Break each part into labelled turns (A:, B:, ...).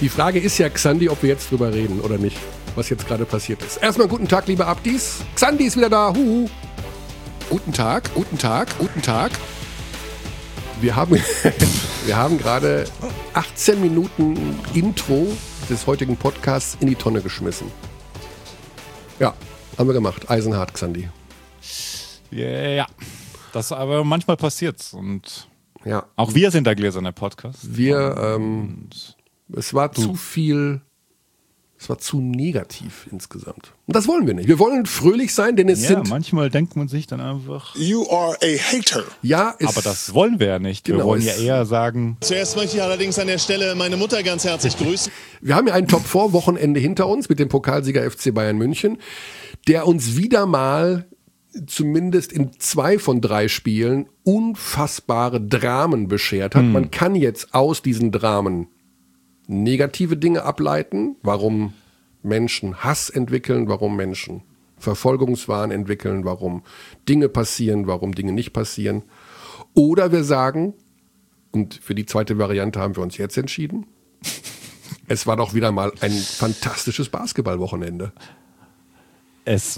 A: Die Frage ist ja, Xandi, ob wir jetzt drüber reden oder nicht, was jetzt gerade passiert ist. Erstmal guten Tag, liebe Abdis. Xandi ist wieder da. Huhu. Guten Tag. Wir haben gerade 18 Minuten Intro des heutigen Podcasts in die Tonne geschmissen. Ja, haben wir gemacht. Eisenhart, Xandi.
B: Ja, das aber manchmal passiert's. Und
A: ja.
B: Auch wir sind der gläserne Podcast.
A: Es war zu viel, es war zu negativ insgesamt. Und das wollen wir nicht. Wir wollen fröhlich sein, denn es sind...
B: manchmal denkt man sich dann einfach...
C: You are a hater.
A: Ja,
B: aber das wollen wir ja nicht.
A: Genau,
B: wir wollen ja eher sagen...
D: Zuerst möchte ich allerdings an der Stelle meine Mutter ganz herzlich grüßen.
A: Wir haben ja ein Top-4-Wochenende hinter uns mit dem Pokalsieger FC Bayern München, der uns wieder mal, zumindest in 2 von 3 Spielen, unfassbare Dramen beschert hat. Man kann jetzt aus diesen Dramen negative Dinge ableiten, warum Menschen Hass entwickeln, warum Menschen Verfolgungswahn entwickeln, warum Dinge passieren, warum Dinge nicht passieren. Oder wir sagen, und für die zweite Variante haben wir uns jetzt entschieden, es war doch wieder mal ein fantastisches Basketballwochenende.
B: Also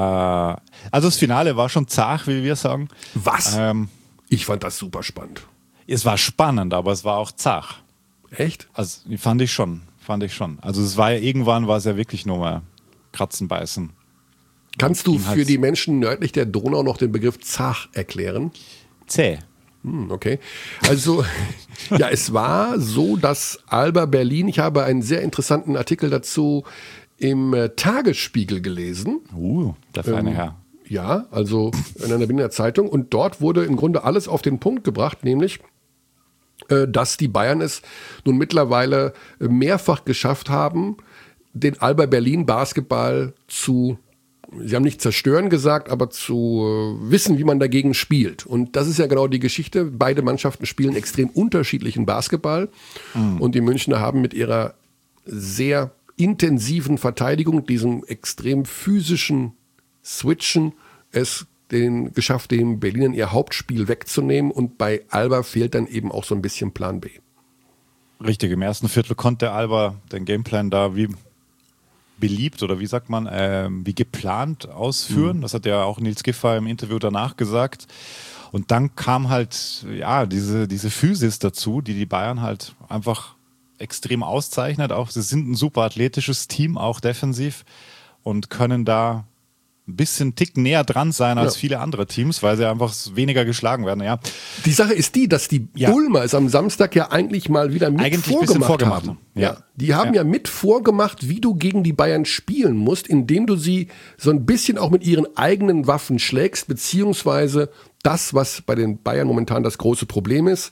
B: das Finale war schon zart, wie wir sagen.
A: Was? Ich fand das super spannend.
B: Es war spannend, aber es war auch zart.
A: Echt?
B: Also fand ich schon. Also es war ja irgendwann ja wirklich nur mal kratzen, beißen.
A: Kannst du für die Menschen nördlich der Donau noch den Begriff Zach erklären?
B: Zäh.
A: Okay. Also, ja, es war so, dass Alba Berlin, ich habe einen sehr interessanten Artikel dazu im Tagesspiegel gelesen.
B: Der feine Herr.
A: Ja, also in einer Berliner Zeitung. Und dort wurde im Grunde alles auf den Punkt gebracht, nämlich, dass die Bayern es nun mittlerweile mehrfach geschafft haben, den Alba Berlin Basketball zu, sie haben nicht zerstören gesagt, aber zu wissen, wie man dagegen spielt. Und das ist ja genau die Geschichte. Beide Mannschaften spielen extrem unterschiedlichen Basketball. Und die Münchner haben mit ihrer sehr intensiven Verteidigung, diesem extrem physischen Switchen, es geschafft, den Berlinern ihr Hauptspiel wegzunehmen, und bei Alba fehlt dann eben auch so ein bisschen Plan B.
B: Richtig, im ersten Viertel konnte Alba den Gameplan da wie beliebt oder wie sagt man, wie geplant ausführen. Das hat ja auch Nils Giffey im Interview danach gesagt. Und dann kam halt diese Physis dazu, die Bayern halt einfach extrem auszeichnet. Auch sie sind ein super athletisches Team, auch defensiv, und können da ein bisschen Tick näher dran sein als viele andere Teams, weil sie einfach weniger geschlagen werden. Ja.
A: Die Sache ist die, dass die Ulmer es am Samstag ja eigentlich mal wieder mit vorgemacht haben. Ja. Die haben ja mit vorgemacht, wie du gegen die Bayern spielen musst, indem du sie so ein bisschen auch mit ihren eigenen Waffen schlägst, beziehungsweise das, was bei den Bayern momentan das große Problem ist,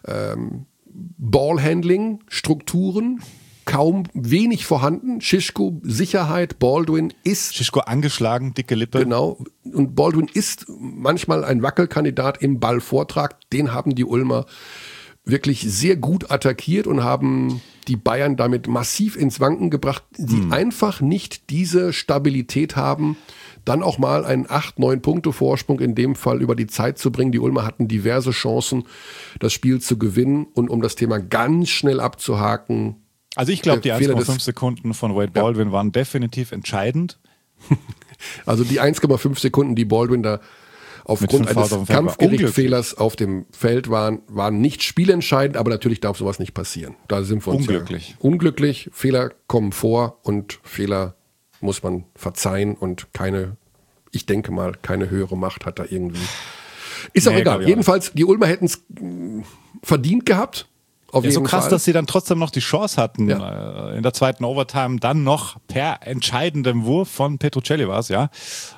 A: Ballhandling, Strukturen, wenig vorhanden. Schischko, Sicherheit, Baldwin ist...
B: Schischko angeschlagen, dicke Lippe.
A: Genau. Und Baldwin ist manchmal ein Wackelkandidat im Ballvortrag. Den haben die Ulmer wirklich sehr gut attackiert und haben die Bayern damit massiv ins Wanken gebracht, die einfach nicht diese Stabilität haben, dann auch mal einen 8-9 Punkte Vorsprung in dem Fall über die Zeit zu bringen. Die Ulmer hatten diverse Chancen, das Spiel zu gewinnen, und um das Thema ganz schnell abzuhaken.
B: Also ich glaube, die 1,5 Sekunden von Wade Baldwin waren definitiv entscheidend.
A: Also die 1,5 Sekunden, die Baldwin da aufgrund eines Kampfgerichtfehlers auf dem Feld waren nicht spielentscheidend, aber natürlich darf sowas nicht passieren. Da sind wir uns unglücklich. Fehler kommen vor und Fehler muss man verzeihen, und ich denke mal, keine höhere Macht hat da irgendwie. Ist auch egal. Jedenfalls, die Ulmer hätten es verdient gehabt. Auf jeden
B: so krass,
A: Fall.
B: Dass sie dann trotzdem noch die Chance hatten, in der zweiten Overtime dann noch per entscheidendem Wurf von Petruccelli war es, ja.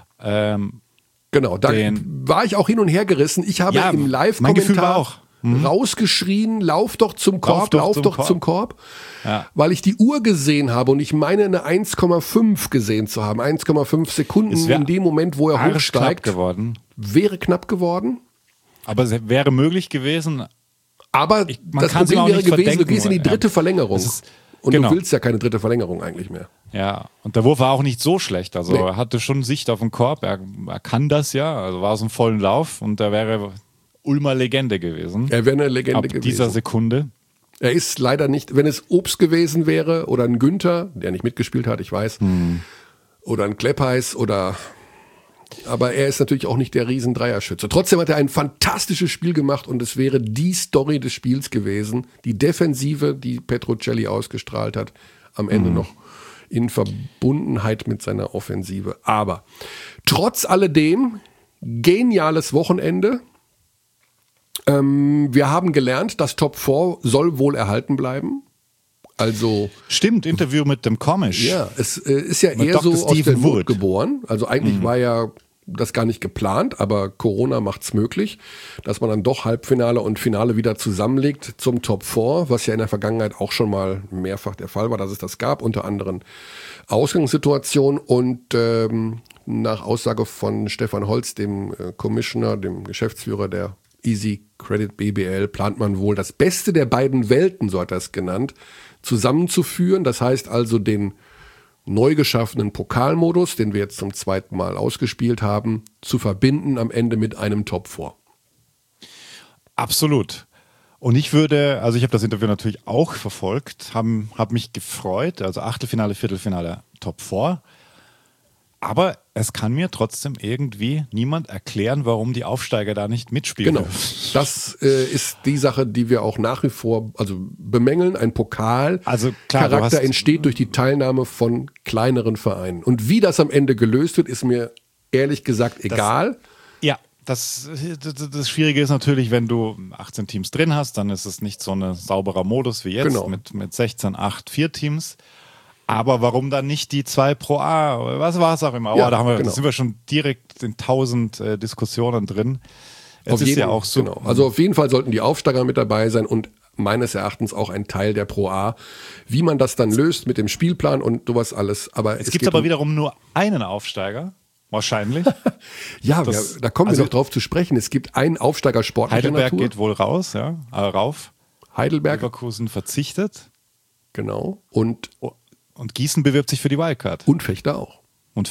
A: Genau, da war ich auch hin und her gerissen. Ich habe im Live-Kommentar rausgeschrien, lauf doch zum Korb, zum Korb, weil ich die Uhr gesehen habe und ich meine eine 1,5 gesehen zu haben, 1,5 Sekunden in dem Moment, wo er hochsteigt. Wäre knapp geworden.
B: Aber es wäre möglich gewesen.
A: Aber das Problem wäre gewesen, du gehst in die dritte Verlängerung. Und du willst ja keine dritte Verlängerung eigentlich mehr.
B: Ja, und der Wurf war auch nicht so schlecht. Also er hatte schon Sicht auf den Korb. Er kann das ja. Also war es ein vollen Lauf, und er wäre Ulmer Legende gewesen.
A: Er wäre eine Legende gewesen.
B: Ab dieser Sekunde.
A: Er ist leider nicht, wenn es Obst gewesen wäre oder ein Günther, der nicht mitgespielt hat, ich weiß, oder ein Kleppeis aber er ist natürlich auch nicht der Riesen-Dreierschütze. Trotzdem hat er ein fantastisches Spiel gemacht und es wäre die Story des Spiels gewesen, die Defensive, die Petrocelli ausgestrahlt hat, am Ende noch in Verbundenheit mit seiner Offensive. Aber trotz alledem, geniales Wochenende. Wir haben gelernt, das Top 4 soll wohl erhalten bleiben. Also
B: stimmt, Interview mit dem Komisch.
A: Ja, es ist ja
B: mit
A: eher
B: Dr.
A: so aus der
B: Stephen
A: Not
B: Wood
A: geboren. Also eigentlich war ja das gar nicht geplant, aber Corona macht es möglich, dass man dann doch Halbfinale und Finale wieder zusammenlegt zum Top 4, was ja in der Vergangenheit auch schon mal mehrfach der Fall war, dass es das gab, unter anderem Ausgangssituationen. Und nach Aussage von Stefan Holz, dem Commissioner, dem Geschäftsführer der Easy Credit BBL, plant man wohl das Beste der beiden Welten, so hat er es genannt, zusammenzuführen. Das heißt also den neu geschaffenen Pokalmodus, den wir jetzt zum zweiten Mal ausgespielt haben, zu verbinden am Ende mit einem Top 4.
B: Absolut. Und ich habe das Interview natürlich auch verfolgt, hab mich gefreut, also Achtelfinale, Viertelfinale, Top 4. Aber es kann mir trotzdem irgendwie niemand erklären, warum die Aufsteiger da nicht mitspielen.
A: Genau, das ist die Sache, die wir auch nach wie vor bemängeln. Ein Pokalcharakter entsteht durch die Teilnahme von kleineren Vereinen. Und wie das am Ende gelöst wird, ist mir ehrlich gesagt egal.
B: Das Schwierige ist natürlich, wenn du 18 Teams drin hast, dann ist es nicht so ein sauberer Modus wie jetzt mit 16, 8, 4 Teams. Aber warum dann nicht die 2 pro A? Was war es auch immer?
A: Ja,
B: da sind wir schon direkt in 1000 Diskussionen drin.
A: Also auf jeden Fall sollten die Aufsteiger mit dabei sein und meines Erachtens auch ein Teil der Pro A. Wie man das dann löst mit dem Spielplan und sowas alles. Aber
B: es gibt aber wiederum nur einen Aufsteiger. Wahrscheinlich.
A: Da kommen wir noch drauf zu sprechen. Es gibt einen Aufsteiger sportlicher
B: Heidelberg
A: Natur.
B: geht wohl raus, rauf.
A: Heidelberg.
B: Leverkusen verzichtet.
A: Genau. Und
B: Gießen bewirbt sich für die Wildcard.
A: Und Fechter auch.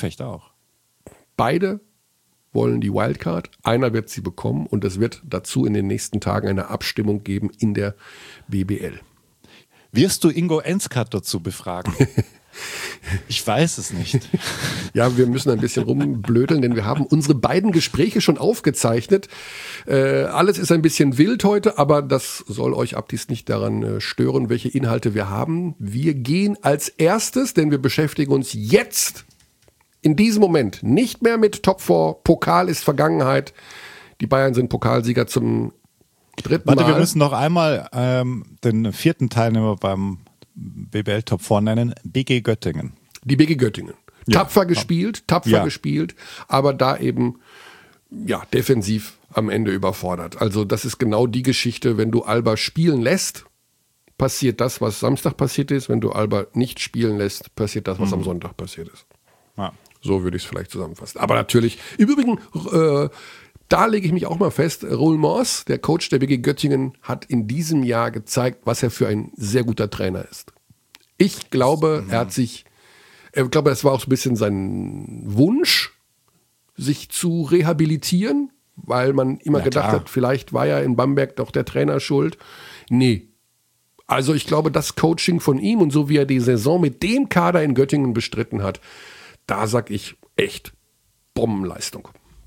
A: Beide wollen die Wildcard. Einer wird sie bekommen und es wird dazu in den nächsten Tagen eine Abstimmung geben in der BBL.
B: Wirst du Ingo Enskat dazu befragen? Ich weiß es nicht.
A: Ja, wir müssen ein bisschen rumblödeln, denn wir haben unsere beiden Gespräche schon aufgezeichnet. Alles ist ein bisschen wild heute, aber das soll euch abdies nicht daran stören, welche Inhalte wir haben. Wir gehen als erstes, denn wir beschäftigen uns jetzt in diesem Moment nicht mehr mit Top 4. Pokal ist Vergangenheit. Die Bayern sind Pokalsieger zum dritten Mal.
B: Wir müssen noch einmal den vierten Teilnehmer beim BBL Top 4 nennen, BG Göttingen.
A: Die BG Göttingen. Tapfer gespielt, aber da eben defensiv am Ende überfordert. Also das ist genau die Geschichte, wenn du Alba spielen lässt, passiert das, was Samstag passiert ist. Wenn du Alba nicht spielen lässt, passiert das, was am Sonntag passiert ist.
B: Ja.
A: So würde ich es vielleicht zusammenfassen. Aber natürlich, im Übrigen, da lege ich mich auch mal fest, Roel Mors, der Coach der BG Göttingen, hat in diesem Jahr gezeigt, was er für ein sehr guter Trainer ist. Ich glaube, das war auch so ein bisschen sein Wunsch, sich zu rehabilitieren, weil man immer gedacht hat, vielleicht war ja in Bamberg doch der Trainer schuld. Nee. Also ich glaube, das Coaching von ihm und so wie er die Saison mit dem Kader in Göttingen bestritten hat, da sag ich echt Bombenleistung.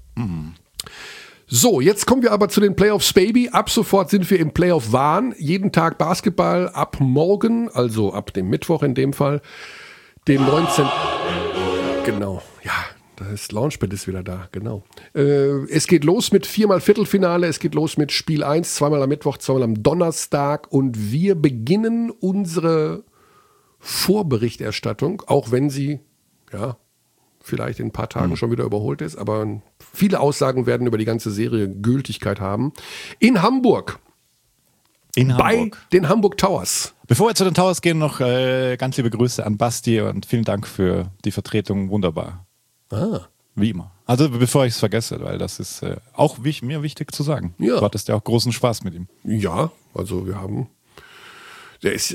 A: So, jetzt kommen wir aber zu den Playoffs, Baby. Ab sofort sind wir im Playoff-Wahn. Jeden Tag Basketball, ab morgen, also ab dem Mittwoch in dem Fall, den 19. Genau, ja, das Launchpad ist wieder da, genau. Es geht los mit 4-mal Viertelfinale, es geht los mit Spiel 1, 2-mal am Mittwoch, 2-mal am Donnerstag und wir beginnen unsere Vorberichterstattung, auch wenn sie, vielleicht in ein paar Tagen schon wieder überholt ist, aber viele Aussagen werden über die ganze Serie Gültigkeit haben. In Hamburg. Bei den Hamburg Towers.
B: Bevor wir zu den Towers gehen, noch ganz liebe Grüße an Basti und vielen Dank für die Vertretung. Wunderbar. Wie immer. Also bevor ich es vergesse, weil das ist auch mir wichtig zu sagen.
A: Ja.
B: Du hattest ja auch großen Spaß mit ihm.
A: Ja, also er ist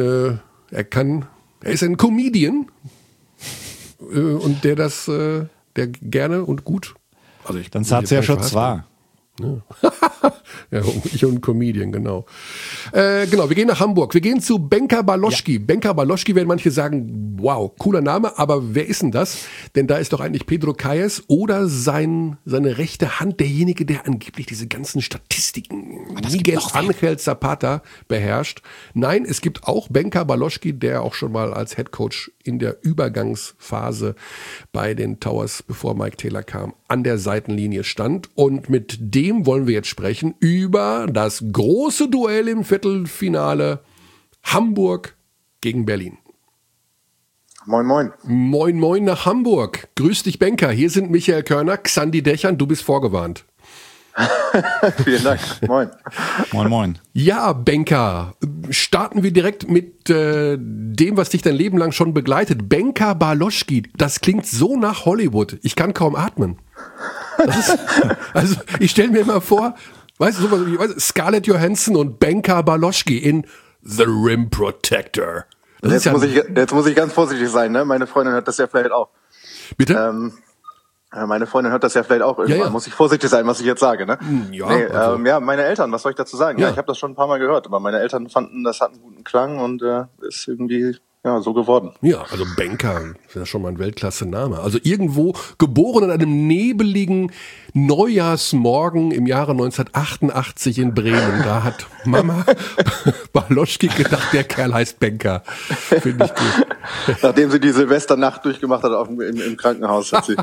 A: ein Comedian. Und der gerne und gut. Also
B: dann hat es ja schon zwei.
A: Ja. Ja, ich und ein Comedian, genau. Genau, wir gehen nach Hamburg. Wir gehen zu Benka Baloschki. Ja. Benka Baloschki werden manche sagen, wow, cooler Name, aber wer ist denn das? Denn da ist doch eigentlich Pedro Calles oder seine rechte Hand, derjenige, der angeblich diese ganzen Statistiken, Miguel Ángel Zapata, beherrscht. Nein, es gibt auch Benka Baloschki, der auch schon mal als Headcoach in der Übergangsphase bei den Towers, bevor Mike Taylor kam, an der Seitenlinie stand. Und mit dem wollen wir jetzt sprechen über das große Duell im Viertelfinale Hamburg gegen Berlin.
C: Moin, moin.
A: Moin, moin nach Hamburg. Grüß dich, Benka. Hier sind Michael Körner, Xandi Dächern. Du bist vorgewarnt.
C: Vielen Dank. Moin.
B: Moin, moin.
A: Ja, Benka, starten wir direkt mit dem, was dich dein Leben lang schon begleitet. Benka Baloschki, das klingt so nach Hollywood. Ich kann kaum atmen. Also ich stelle mir immer vor, weißt du, sowas wie Scarlett Johansson und Benka Baloschki in The Rim Protector.
C: Jetzt muss ich ganz vorsichtig sein, ne? Meine Freundin hört das ja vielleicht auch.
A: Bitte?
C: Meine Freundin hört das ja vielleicht auch irgendwann. Ja. Muss ich vorsichtig sein, was ich jetzt sage, ne?
A: Ja,
C: ja, meine Eltern, was soll ich dazu sagen?
A: Ja.
C: Ja, ich habe das schon ein paar Mal gehört, aber meine Eltern fanden, das hat einen guten Klang und ist irgendwie so geworden.
A: Ja, also Benka, ist ja schon mal ein Weltklasse-Name. Also irgendwo geboren an einem nebeligen Neujahrsmorgen im Jahre 1988 in Bremen. Da hat Mama Baloschki gedacht, der Kerl heißt Benka. Finde ich gut.
C: Nachdem sie die Silvesternacht durchgemacht hat im Krankenhaus. Hat sie.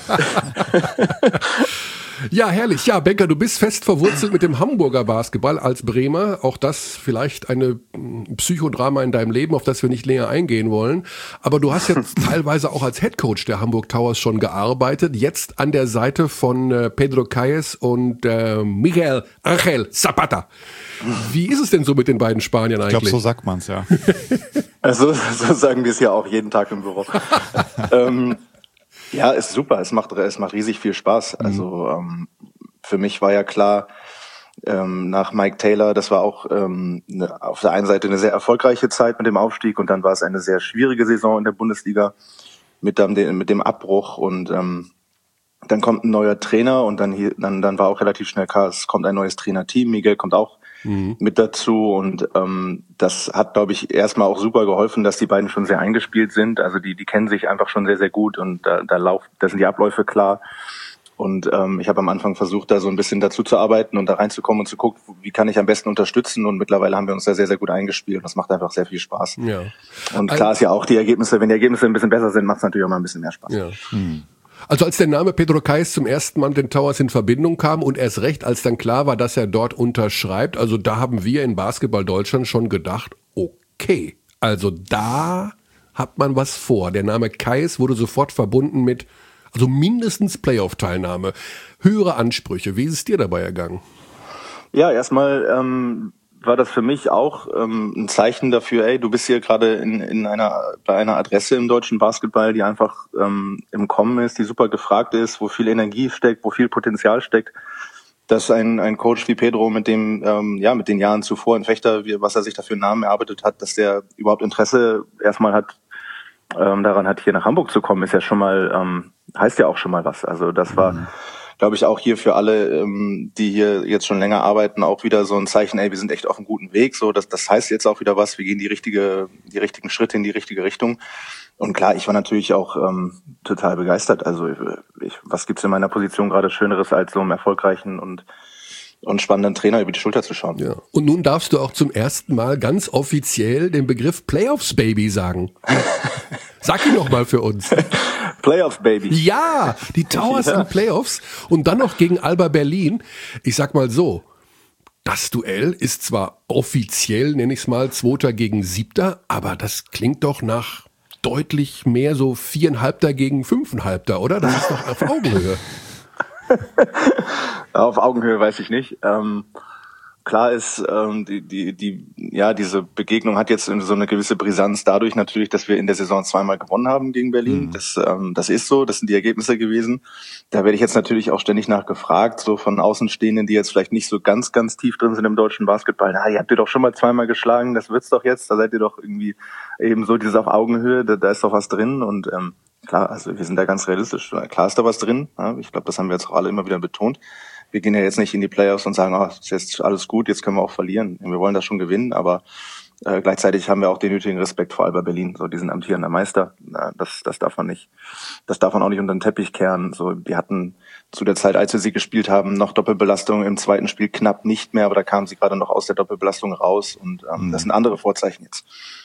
A: Ja, herrlich. Ja, Benka, du bist fest verwurzelt mit dem Hamburger Basketball als Bremer. Auch das vielleicht eine Psychodrama in deinem Leben, auf das wir nicht länger eingehen wollen. Aber du hast jetzt teilweise auch als Headcoach der Hamburg Towers schon gearbeitet. Jetzt an der Seite von Pedro Calles und Miguel Ángel Zapata. Wie ist es denn so mit den beiden Spaniern eigentlich?
B: Ich glaube, so sagt man's, ja.
C: Also, so sagen wir es ja auch jeden Tag im Büro. Ja, ist super. Es macht riesig viel Spaß. Also für mich war ja klar, nach Mike Taylor, das war auch auf der einen Seite eine sehr erfolgreiche Zeit mit dem Aufstieg und dann war es eine sehr schwierige Saison in der Bundesliga mit dem Abbruch und dann kommt ein neuer Trainer und dann war auch relativ schnell klar, es kommt ein neues Trainerteam. Miguel kommt auch mit dazu und das hat, glaube ich, erstmal auch super geholfen, dass die beiden schon sehr eingespielt sind. Also die kennen sich einfach schon sehr, sehr gut und da sind die Abläufe klar. Und ich habe am Anfang versucht, da so ein bisschen dazu zu arbeiten und da reinzukommen und zu gucken, wie kann ich am besten unterstützen. Und mittlerweile haben wir uns da sehr, sehr gut eingespielt und das macht einfach sehr viel Spaß. Ja. Und klar ist ja auch wenn die Ergebnisse ein bisschen besser sind, macht es natürlich auch mal ein bisschen mehr Spaß.
A: Ja. Also als der Name Pedro Calles zum ersten Mal mit den Towers in Verbindung kam und erst recht, als dann klar war, dass er dort unterschreibt, also da haben wir in Basketball Deutschland schon gedacht, okay, also da hat man was vor. Der Name Calles wurde sofort verbunden mit, also mindestens Playoff-Teilnahme, höhere Ansprüche. Wie ist es dir dabei ergangen?
C: Ja, erstmal war das für mich auch ein Zeichen dafür, ey, du bist hier gerade bei einer Adresse im deutschen Basketball, die einfach im Kommen ist, die super gefragt ist, wo viel Energie steckt, wo viel Potenzial steckt, dass ein Coach wie Pedro mit den Jahren zuvor in Fechter, was er sich dafür einen Namen erarbeitet hat, dass der überhaupt Interesse erstmal hat, daran hat, hier nach Hamburg zu kommen, ist ja schon mal, heißt ja auch schon mal was. Also das war, glaube ich, auch hier für alle, die hier jetzt schon länger arbeiten, auch wieder so ein Zeichen, ey, wir sind echt auf einem guten Weg. So, das heißt jetzt auch wieder was, wir gehen die richtigen Schritte in die richtige Richtung. Und klar, ich war natürlich auch total begeistert. Also was gibt's in meiner Position gerade Schöneres, als so einem erfolgreichen und spannenden Trainer über die Schulter zu schauen.
A: Ja. Und nun darfst du auch zum ersten Mal ganz offiziell den Begriff Playoffs Baby sagen. Sag ihn noch mal für uns.
C: Playoffs Baby.
A: Ja, die Towers in Playoffs und dann noch gegen Alba Berlin. Ich sag mal so, das Duell ist zwar offiziell, nenne ich es mal, 2. gegen 7, aber das klingt doch nach deutlich mehr so 4,5 gegen 5,5, oder? Das ist doch auf Augenhöhe.
C: Auf Augenhöhe weiß ich nicht. Klar ist, diese Begegnung hat jetzt so eine gewisse Brisanz dadurch natürlich, dass wir in der Saison 2-mal gewonnen haben gegen Berlin. Das ist so, das sind die Ergebnisse gewesen. Da werde ich jetzt natürlich auch ständig nachgefragt, so von Außenstehenden, die jetzt vielleicht nicht so ganz, ganz tief drin sind im deutschen Basketball. Na, ihr habt ihr doch schon mal 2-mal geschlagen, das wird's doch jetzt, da seid ihr doch irgendwie eben so dieses auf Augenhöhe, da ist doch was drin und klar, also wir sind da ganz realistisch. Klar ist da was drin. Ja, ich glaube, das haben wir jetzt auch alle immer wieder betont. wir gehen ja jetzt nicht in die Playoffs und sagen, ist jetzt alles gut, jetzt können wir auch verlieren. Wir wollen das schon gewinnen, aber gleichzeitig haben wir auch den nötigen Respekt vor Alba Berlin. So, die sind amtierender Meister. Das darf man auch nicht unter den Teppich kehren. So, die hatten zu der Zeit, als wir sie gespielt haben, noch Doppelbelastung, im zweiten Spiel knapp nicht mehr, aber da kamen sie gerade noch aus der Doppelbelastung raus und das sind andere Vorzeichen jetzt.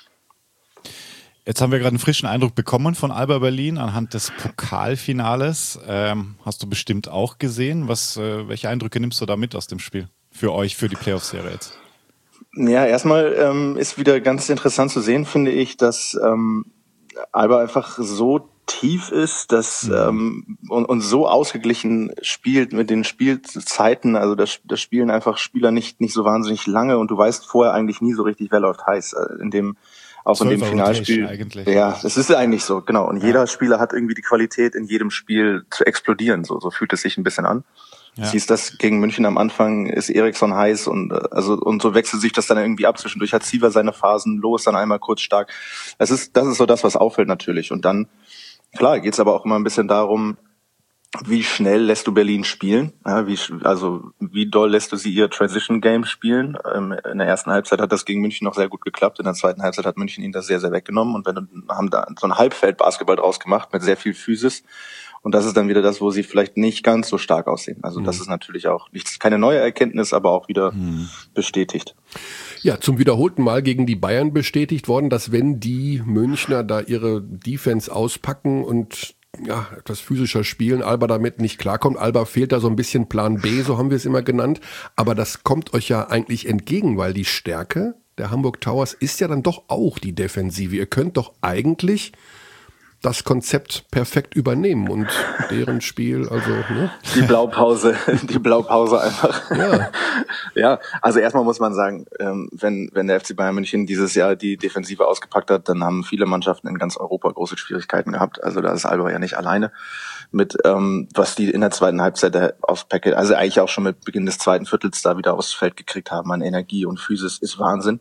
B: Jetzt haben wir gerade einen frischen Eindruck bekommen von Alba Berlin anhand des Pokalfinales. Hast du bestimmt auch gesehen. Welche Eindrücke nimmst du da mit aus dem Spiel? Für euch, für die Playoff-Serie jetzt?
C: Ja, erstmal ist wieder ganz interessant zu sehen, finde ich, dass Alba einfach so tief ist, dass und so ausgeglichen spielt mit den Spielzeiten. Also das spielen einfach Spieler nicht so wahnsinnig lange und du weißt vorher eigentlich nie so richtig, wer läuft heiß. In dem Finalspiel.
B: Eigentlich.
C: Ja, das ist eigentlich so, genau. Und jeder Spieler hat irgendwie die Qualität, in jedem Spiel zu explodieren. So fühlt es sich ein bisschen an. Ja. Siehst das gegen München am Anfang, ist Eriksson heiß und so wechselt sich das dann irgendwie ab. Zwischendurch hat Siever seine Phasen, Loh ist dann einmal kurz stark. Das ist so das, was auffällt natürlich. Und dann, klar, geht's aber auch immer ein bisschen darum, wie schnell lässt du Berlin spielen? Ja, wie doll lässt du sie ihr Transition-Game spielen? In der ersten Halbzeit hat das gegen München noch sehr gut geklappt. In der zweiten Halbzeit hat München ihnen das sehr, sehr weggenommen. Und haben da so ein Halbfeld-Basketball draus gemacht mit sehr viel Physis. Und das ist dann wieder das, wo sie vielleicht nicht ganz so stark aussehen. Also das ist natürlich auch keine neue Erkenntnis, aber auch wieder bestätigt.
A: Ja, zum wiederholten Mal gegen die Bayern bestätigt worden, dass wenn die Münchner da ihre Defense auspacken und etwas physischer spielen, Alba damit nicht klarkommt. Alba fehlt da so ein bisschen Plan B, so haben wir es immer genannt. Aber das kommt euch ja eigentlich entgegen, weil die Stärke der Hamburg Towers ist ja dann doch auch die Defensive. Ihr könnt doch eigentlich das Konzept perfekt übernehmen und deren Spiel, also, ne?
C: Die Blaupause einfach.
A: Ja.
C: Ja, also erstmal muss man sagen, wenn der FC Bayern München dieses Jahr die Defensive ausgepackt hat, dann haben viele Mannschaften in ganz Europa große Schwierigkeiten gehabt. Also da ist Alba ja nicht alleine mit, was die in der zweiten Halbzeit aufs Paket, also eigentlich auch schon mit Beginn des zweiten Viertels da wieder aufs Feld gekriegt haben an Energie und Physis, ist Wahnsinn.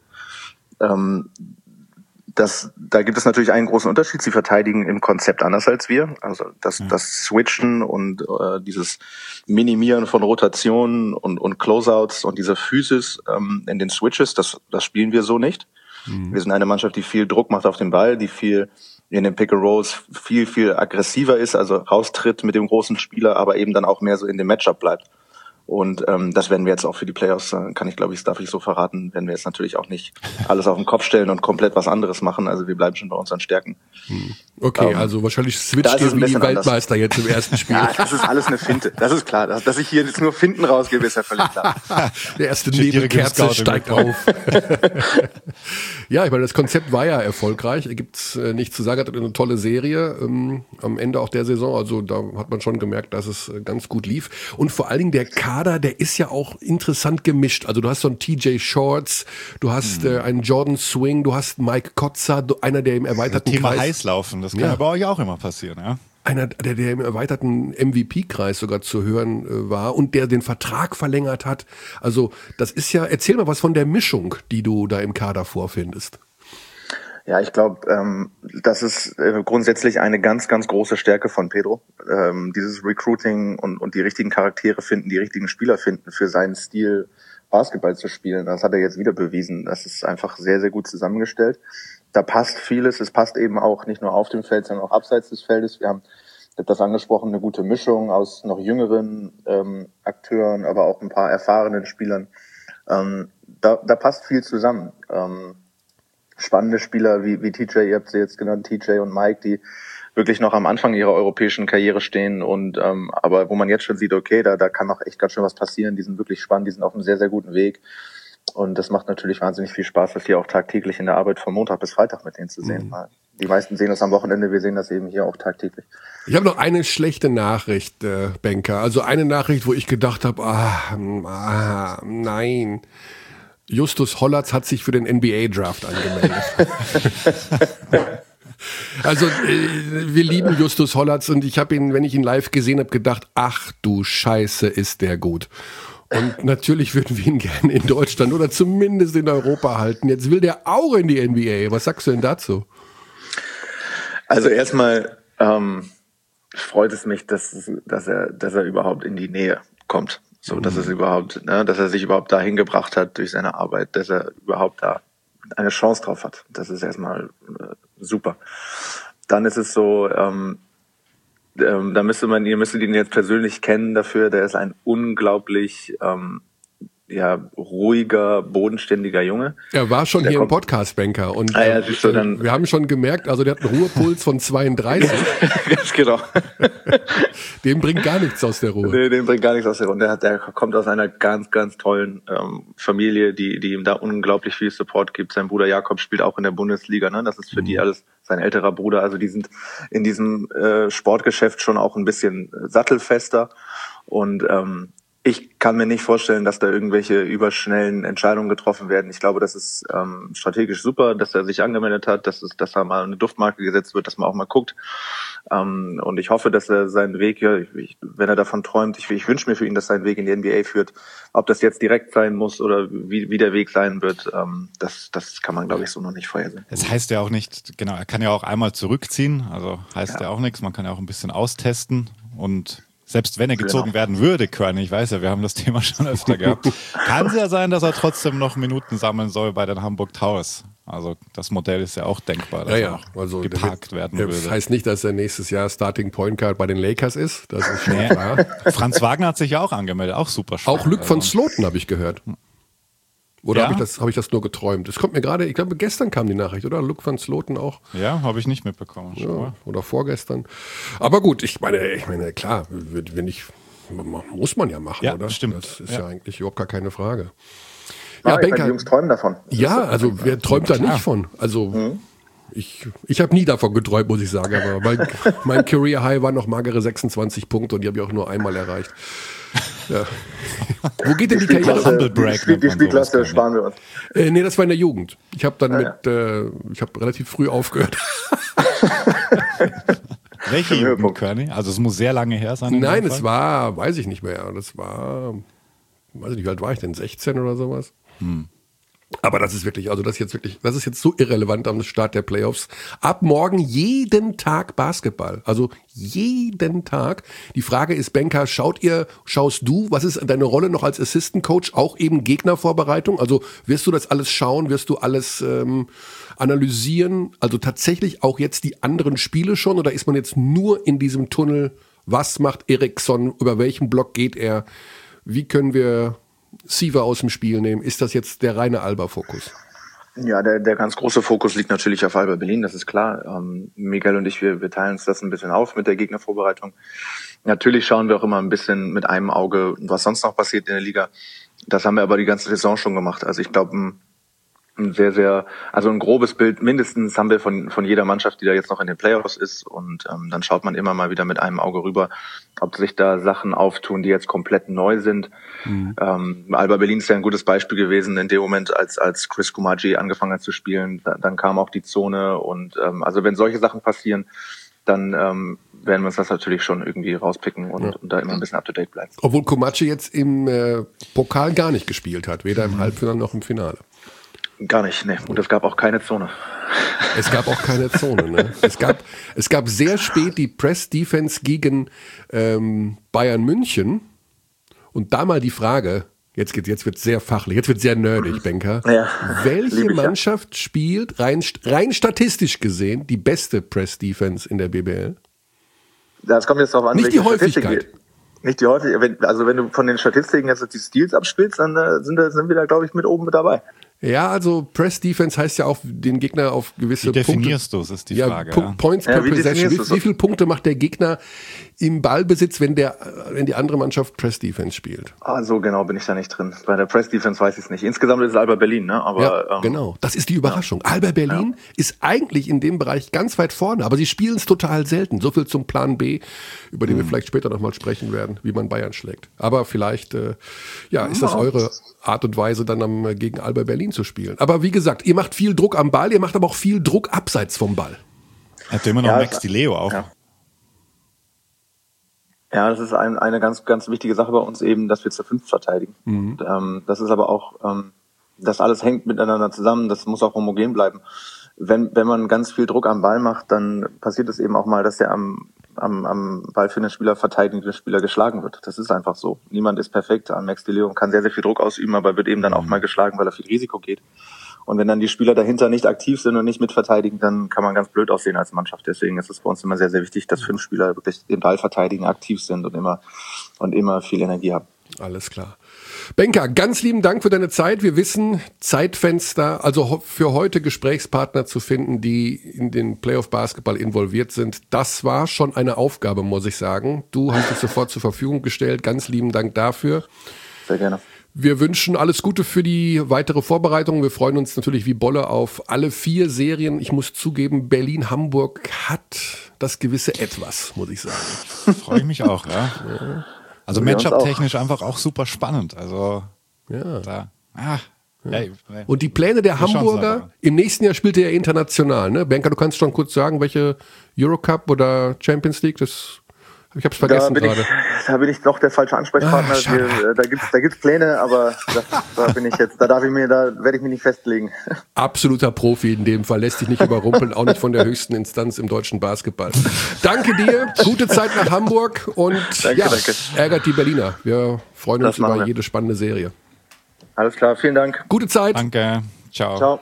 C: Da gibt es natürlich einen großen Unterschied. Sie verteidigen im Konzept anders als wir. Also das Switchen und dieses Minimieren von Rotationen und Closeouts und diese Physis in den Switches, das spielen wir so nicht. Wir sind eine Mannschaft, die viel Druck macht auf den Ball, die viel in den Pick-and-Rolls viel, viel aggressiver ist, also raustritt mit dem großen Spieler, aber eben dann auch mehr so in dem Matchup bleibt. Und das werden wir jetzt auch für die Playoffs, darf ich so verraten, werden wir jetzt natürlich auch nicht alles auf den Kopf stellen und komplett was anderes machen. Also wir bleiben schon bei unseren Stärken.
A: Okay, also wahrscheinlich switcht ihr wie die Weltmeister jetzt im ersten Spiel.
C: Ja, das ist alles eine Finte. Das ist klar. Dass ich hier jetzt nur Finten rausgebe, ist ja völlig klar.
A: Der erste Nebelkerze steigt auf. Ja, ich meine, das Konzept war ja erfolgreich. Gibt's nichts zu sagen. Hat eine tolle Serie am Ende auch der Saison. Also da hat man schon gemerkt, dass es ganz gut lief. Und vor allen Dingen der Kader, der ist ja auch interessant gemischt. Also du hast so einen TJ Shorts, du hast einen Jordan Swing, du hast Mike Kotzer, einer, der im erweiterten
B: Thema
A: Kreis...
B: Heißlaufen, das kann ja bei euch auch immer passieren, ja?
A: Einer, der im erweiterten MVP-Kreis sogar zu hören war und der den Vertrag verlängert hat. Also das ist ja, erzähl mal was von der Mischung, die du da im Kader vorfindest.
C: Ja, ich glaube, das ist grundsätzlich eine ganz, ganz große Stärke von Pedro. Dieses Recruiting und die richtigen Charaktere finden, die richtigen Spieler finden für seinen Stil, Basketball zu spielen. Das hat er jetzt wieder bewiesen. Das ist einfach sehr, sehr gut zusammengestellt. Da passt vieles. Es passt eben auch nicht nur auf dem Feld, sondern auch abseits des Feldes. Ich habe das angesprochen, eine gute Mischung aus noch jüngeren Akteuren, aber auch ein paar erfahrenen Spielern. Da passt viel zusammen. Spannende Spieler wie TJ, ihr habt sie jetzt genannt, TJ und Mike, die wirklich noch am Anfang ihrer europäischen Karriere stehen und aber wo man jetzt schon sieht, okay, da kann noch echt ganz schön was passieren, die sind wirklich spannend, die sind auf einem sehr, sehr guten Weg und das macht natürlich wahnsinnig viel Spaß, das hier auch tagtäglich in der Arbeit von Montag bis Freitag mit denen zu sehen. Die meisten sehen das am Wochenende, wir sehen das eben hier auch tagtäglich.
A: Ich habe noch eine schlechte Nachricht, Benker, also eine Nachricht, wo ich gedacht habe, nein, Justus Hollatz hat sich für den NBA-Draft angemeldet. Also wir lieben Justus Hollatz und ich habe ihn, wenn ich ihn live gesehen habe, gedacht, ach du Scheiße, ist der gut. Und natürlich würden wir ihn gerne in Deutschland oder zumindest in Europa halten. Jetzt will der auch in die NBA. Was sagst du denn dazu?
C: Also erstmal freut es mich, dass er überhaupt in die Nähe kommt. So, dass es überhaupt, dass er sich überhaupt dahin gebracht hat durch seine Arbeit, dass er überhaupt da eine Chance drauf hat. Das ist erstmal super. Dann ist es so, ihr müsstet ihn jetzt persönlich kennen dafür, der ist ein unglaublich ruhiger, bodenständiger Junge.
A: Er war schon hier im Podcast, Benker. Und wir haben schon gemerkt, also der hat einen Ruhepuls von 32.
C: Ganz genau.
A: Dem bringt gar nichts aus der Ruhe.
C: Nee, dem bringt gar nichts aus der Ruhe. Der kommt aus einer ganz, ganz tollen Familie, die ihm da unglaublich viel Support gibt. Sein Bruder Jakob spielt auch in der Bundesliga. Ne? Das ist für die alles sein älterer Bruder. Also die sind in diesem Sportgeschäft schon auch ein bisschen sattelfester. Und ich kann mir nicht vorstellen, dass da irgendwelche überschnellen Entscheidungen getroffen werden. Ich glaube, das ist strategisch super, dass er sich angemeldet hat, dass da mal eine Duftmarke gesetzt wird, dass man auch mal guckt. Und ich hoffe, dass er seinen Weg, wenn er davon träumt, ich wünsche mir für ihn, dass sein Weg in die NBA führt. Ob das jetzt direkt sein muss oder wie der Weg sein wird, das kann man, glaube ich, so noch nicht vorhersehen.
B: Es heißt ja auch nicht, genau, er kann ja auch einmal zurückziehen, also heißt ja auch nichts, man kann ja auch ein bisschen austesten und selbst wenn er gezogen werden würde, Körny, ich weiß ja, wir haben das Thema schon öfter gehabt, kann es ja sein, dass er trotzdem noch Minuten sammeln soll bei den Hamburg Towers. Also das Modell ist ja auch denkbar, dass er noch geparkt werden würde.
A: Das heißt nicht, dass er nächstes Jahr Starting Point Guard bei den Lakers ist, das ist schon klar.
B: Franz Wagner hat sich ja auch angemeldet, auch super stark.
A: Auch Luc von Sloten habe ich gehört. Oder habe ich das nur geträumt? Es kommt mir gerade, ich glaube, gestern kam die Nachricht, oder? Luc van Sloten auch.
B: Ja, habe ich nicht mitbekommen.
A: Ja, oder vorgestern. Aber gut, ich meine, klar, muss man ja machen, oder?
B: Stimmt.
A: Das ist ja eigentlich überhaupt gar keine Frage.
C: Ja, Benker, die Jungs träumen davon.
A: Ja, also wer träumt da nicht von? Also ich habe nie davon geträumt, muss ich sagen, aber mein Career High war noch magere 26 Punkte und die habe ich auch nur einmal erreicht. Ja. Wo geht denn die Karriere?
B: Humble Break.
C: Die Spielklasse sparen wir uns.
A: Nee, das war in der Jugend. Ich habe dann ich habe relativ früh aufgehört.
B: Welche Jugend, Körny? Also es muss sehr lange her sein.
A: Nein, es war, weiß ich nicht mehr. Das war, weiß ich nicht, wie alt war ich denn? 16 oder sowas? Aber das ist wirklich, das ist jetzt so irrelevant am Start der Playoffs. Ab morgen jeden Tag Basketball. Also jeden Tag. Die Frage ist, Benker, schaust du, was ist deine Rolle noch als Assistant Coach? Auch eben Gegnervorbereitung? Also wirst du das alles schauen? Wirst du alles analysieren? Also tatsächlich auch jetzt die anderen Spiele schon? Oder ist man jetzt nur in diesem Tunnel? Was macht Eriksson? Über welchen Block geht er? Wie können wir Siva aus dem Spiel nehmen? Ist das jetzt der reine Alba-Fokus?
C: Ja, der ganz große Fokus liegt natürlich auf Alba Berlin, das ist klar. Miguel und ich, wir teilen uns das ein bisschen auf mit der Gegnervorbereitung. Natürlich schauen wir auch immer ein bisschen mit einem Auge, was sonst noch passiert in der Liga. Das haben wir aber die ganze Saison schon gemacht. Also ich glaube, ein grobes Bild mindestens haben wir von jeder Mannschaft, die da jetzt noch in den Playoffs ist, und dann schaut man immer mal wieder mit einem Auge rüber, ob sich da Sachen auftun, die jetzt komplett neu sind. Alba Berlin ist ja ein gutes Beispiel gewesen in dem Moment, als Chris Kumaji angefangen hat zu spielen, dann kam auch die Zone und also wenn solche Sachen passieren, dann werden wir uns das natürlich schon irgendwie rauspicken und da immer ein bisschen up-to-date bleiben.
A: Obwohl Kumaji jetzt im Pokal gar nicht gespielt hat, weder im Halbfinale noch im Finale.
C: Gar nicht, ne. Und es gab auch keine Zone.
A: Es gab auch keine Zone, ne. Es gab sehr spät die Press-Defense gegen Bayern München. Und da mal die Frage, jetzt wird sehr fachlich, jetzt wird sehr nerdig, Benker. Ja, welche Mannschaft spielt rein statistisch gesehen die beste Press-Defense in der BBL?
C: Das kommt jetzt darauf an,
A: nicht die Häufigkeit.
C: Nicht die Häufigkeit. Wenn du von den Statistiken jetzt die Steals abspielst, dann sind wir da, glaube ich, mit oben mit dabei.
A: Ja, also Press Defense heißt ja auch, den Gegner auf gewisse Punkte.
B: Wie definierst du es, ist die Frage.
A: Points per Possession. Wie viele Punkte macht der Gegner im Ballbesitz, wenn die andere Mannschaft Press Defense spielt?
C: So genau bin ich da nicht drin. Bei der Press Defense weiß ich es nicht. Insgesamt ist es Alba Berlin, ne? Aber,
A: genau. Das ist die Überraschung. Ja. Alba Berlin ist eigentlich in dem Bereich ganz weit vorne, aber sie spielen es total selten. So viel zum Plan B, über den wir vielleicht später nochmal sprechen werden, wie man Bayern schlägt. Aber vielleicht, ist das eure Art und Weise, dann gegen Alba Berlin zu spielen. Aber wie gesagt, ihr macht viel Druck am Ball, ihr macht aber auch viel Druck abseits vom Ball.
B: Habt ihr immer noch Max Di Leo auch?
C: Ja, das ist eine ganz, ganz wichtige Sache bei uns eben, dass wir zu 5 verteidigen. Und, das ist aber auch, das alles hängt miteinander zusammen, das muss auch homogen bleiben. Wenn man ganz viel Druck am Ball macht, dann passiert es eben auch mal, dass der am am ballführenden Spieler, verteidigenden Spieler geschlagen wird. Das ist einfach so. Niemand ist perfekt. Max de Leon kann sehr, sehr viel Druck ausüben, aber wird eben dann auch mal geschlagen, weil er viel Risiko geht. Und wenn dann die Spieler dahinter nicht aktiv sind und nicht mitverteidigen, dann kann man ganz blöd aussehen als Mannschaft. Deswegen ist es bei uns immer sehr, sehr wichtig, dass 5 Spieler wirklich den Ball verteidigen, aktiv sind und immer viel Energie haben.
A: Alles klar. Benka, ganz lieben Dank für deine Zeit. Wir wissen, Zeitfenster, also für heute Gesprächspartner zu finden, die in den Playoff-Basketball involviert sind, das war schon eine Aufgabe, muss ich sagen. Du hast dich sofort zur Verfügung gestellt. Ganz lieben Dank dafür.
C: Sehr gerne.
A: Wir wünschen alles Gute für die weitere Vorbereitung. Wir freuen uns natürlich wie Bolle auf alle 4 Serien. Ich muss zugeben, Berlin-Hamburg hat das gewisse Etwas, muss ich sagen.
B: Freue ich mich auch, ja. Also Matchup-technisch einfach auch super spannend. Also
A: ja. Und die Pläne der Hamburger, im nächsten Jahr spielt er ja international, ne? Benka, du kannst schon kurz sagen, welche Eurocup oder Champions League, ich hab's vergessen gerade.
C: Da bin ich doch der falsche Ansprechpartner. Da gibt's Pläne, aber da werde ich mich nicht festlegen.
A: Absoluter Profi in dem Fall, lässt sich nicht überrumpeln, auch nicht von der höchsten Instanz im deutschen Basketball. Danke dir, gute Zeit nach Hamburg und danke. Ärgert die Berliner. Wir freuen uns über jede spannende Serie.
C: Alles klar, vielen Dank.
A: Gute Zeit.
B: Danke, ciao.
C: Ciao.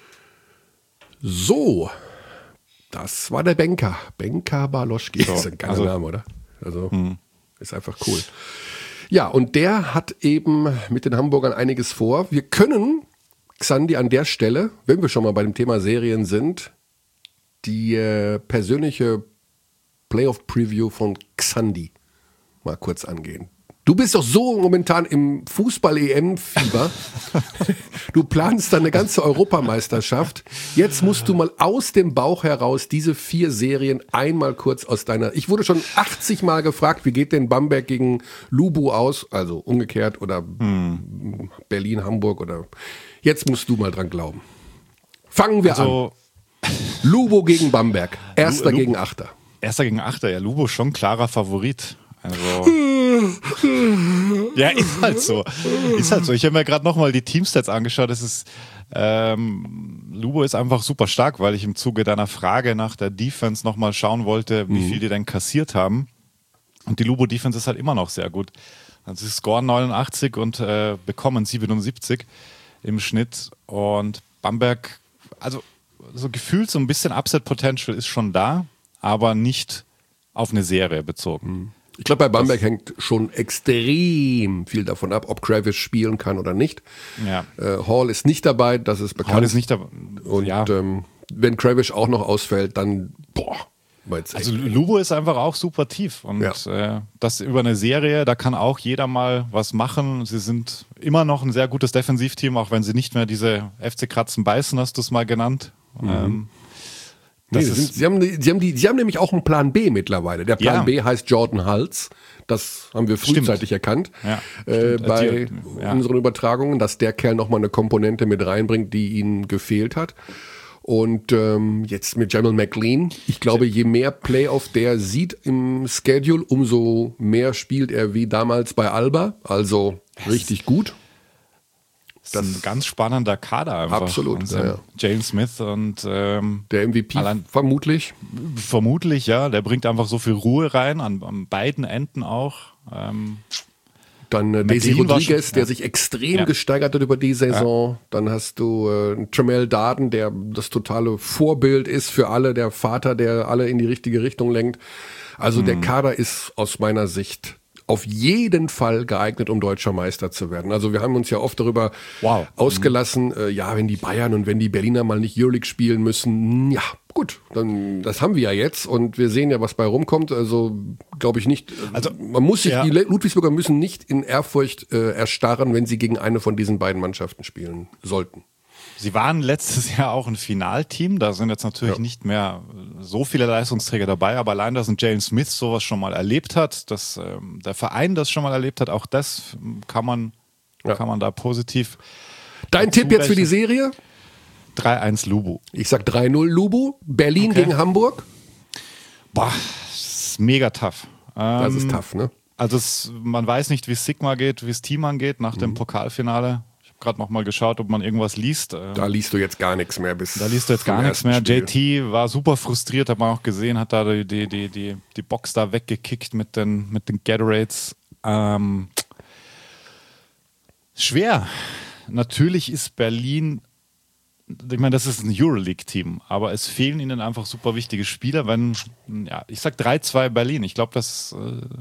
A: So, das war der Benka. Benka Baloschki. So, das ist ein geiler Name, oder? Also, ist einfach cool. Ja, und der hat eben mit den Hamburgern einiges vor. Wir können, Xandi, an der Stelle, wenn wir schon mal bei dem Thema Serien sind, die persönliche Playoff-Preview von Xandi mal kurz angehen. Du bist doch so momentan im Fußball-EM-Fieber. Du planst dann eine ganze Europameisterschaft. Jetzt musst du mal aus dem Bauch heraus diese 4 Serien einmal kurz aus deiner... Ich wurde schon 80 Mal gefragt, wie geht denn Bamberg gegen Lubu aus? Also umgekehrt oder Berlin, Hamburg oder... Jetzt musst du mal dran glauben. Fangen wir an. Lubu gegen Bamberg. Erster gegen Achter.
B: Erster gegen Achter, ja. Lubu schon klarer Favorit. Also... Ja, ist halt so. Ich habe mir gerade nochmal die Teamstats angeschaut. Das ist, Lubo ist einfach super stark, weil ich im Zuge deiner Frage nach der Defense nochmal schauen wollte, wie viel die denn kassiert haben. Und die Lubo-Defense ist halt immer noch sehr gut. Also sie scoren 89 und bekommen 77 im Schnitt. Und Bamberg, also so gefühlt so ein bisschen Upset-Potential ist schon da, aber nicht auf eine Serie bezogen.
A: Ich glaube, bei Bamberg hängt schon extrem viel davon ab, ob Kravish spielen kann oder nicht.
B: Ja.
A: Hall ist nicht dabei, das ist bekannt.
B: Hall ist nicht dabei.
A: Und wenn Kravish auch noch ausfällt, dann
B: Also Lubo ist einfach auch super tief und das über eine Serie, da kann auch jeder mal was machen. Sie sind immer noch ein sehr gutes Defensivteam, auch wenn sie nicht mehr diese FC Kratzen beißen, hast du es mal genannt.
A: Sie haben nämlich auch einen Plan B mittlerweile. Der Plan B heißt Jordan Hulse. Das haben wir frühzeitig erkannt bei unseren Übertragungen, dass der Kerl nochmal eine Komponente mit reinbringt, die ihnen gefehlt hat. Und jetzt mit Jamal McLean. Ich glaube, je mehr Playoff der sieht im Schedule, umso mehr spielt er wie damals bei Alba. Also richtig gut.
B: Das ist ein ganz spannender Kader einfach.
A: Absolut.
B: James Smith und
A: der MVP vermutlich.
B: Vermutlich, ja. Der bringt einfach so viel Ruhe rein, an beiden Enden auch.
A: Dann Daisy Rodriguez, der sich extrem gesteigert hat über die Saison. Ja. Dann hast du Tremel Darden, der das totale Vorbild ist für alle, der Vater, der alle in die richtige Richtung lenkt. Also der Kader ist aus meiner Sicht auf jeden Fall geeignet, um deutscher Meister zu werden. Also wir haben uns ja oft darüber ausgelassen, wenn die Bayern und wenn die Berliner mal nicht Euroleague spielen müssen, ja gut, dann das haben wir ja jetzt und wir sehen ja, was bei rumkommt. Also glaube ich nicht, also man muss sich, die Ludwigsburger müssen nicht in Ehrfurcht erstarren, wenn sie gegen eine von diesen beiden Mannschaften spielen sollten.
B: Sie waren letztes Jahr auch ein Finalteam, da sind jetzt natürlich nicht mehr so viele Leistungsträger dabei, aber allein, dass ein James Smith sowas schon mal erlebt hat, dass der Verein das schon mal erlebt hat, auch das kann man da positiv.
A: Dein Tipp jetzt für die Serie?
B: 3-1 Lubu.
A: Ich sag 3-0 Lubu. Berlin gegen Hamburg?
B: Boah, das ist mega tough.
A: Das ist tough, ne?
B: Also man weiß nicht, wie es Sigma geht, wie es Team angeht nach dem Pokalfinale. gerade nochmal geschaut, ob man irgendwas liest.
A: Da liest du jetzt gar nichts mehr
B: Da liest du jetzt gar nichts mehr.
A: Spiel.
B: JT war super frustriert, hat man auch gesehen, hat da die Box da weggekickt mit den Gatorades. Schwer. Natürlich ist Berlin, ich meine, das ist ein Euroleague-Team, aber es fehlen ihnen einfach super wichtige Spieler. Ich sag 3-2 Berlin. Ich glaube, dass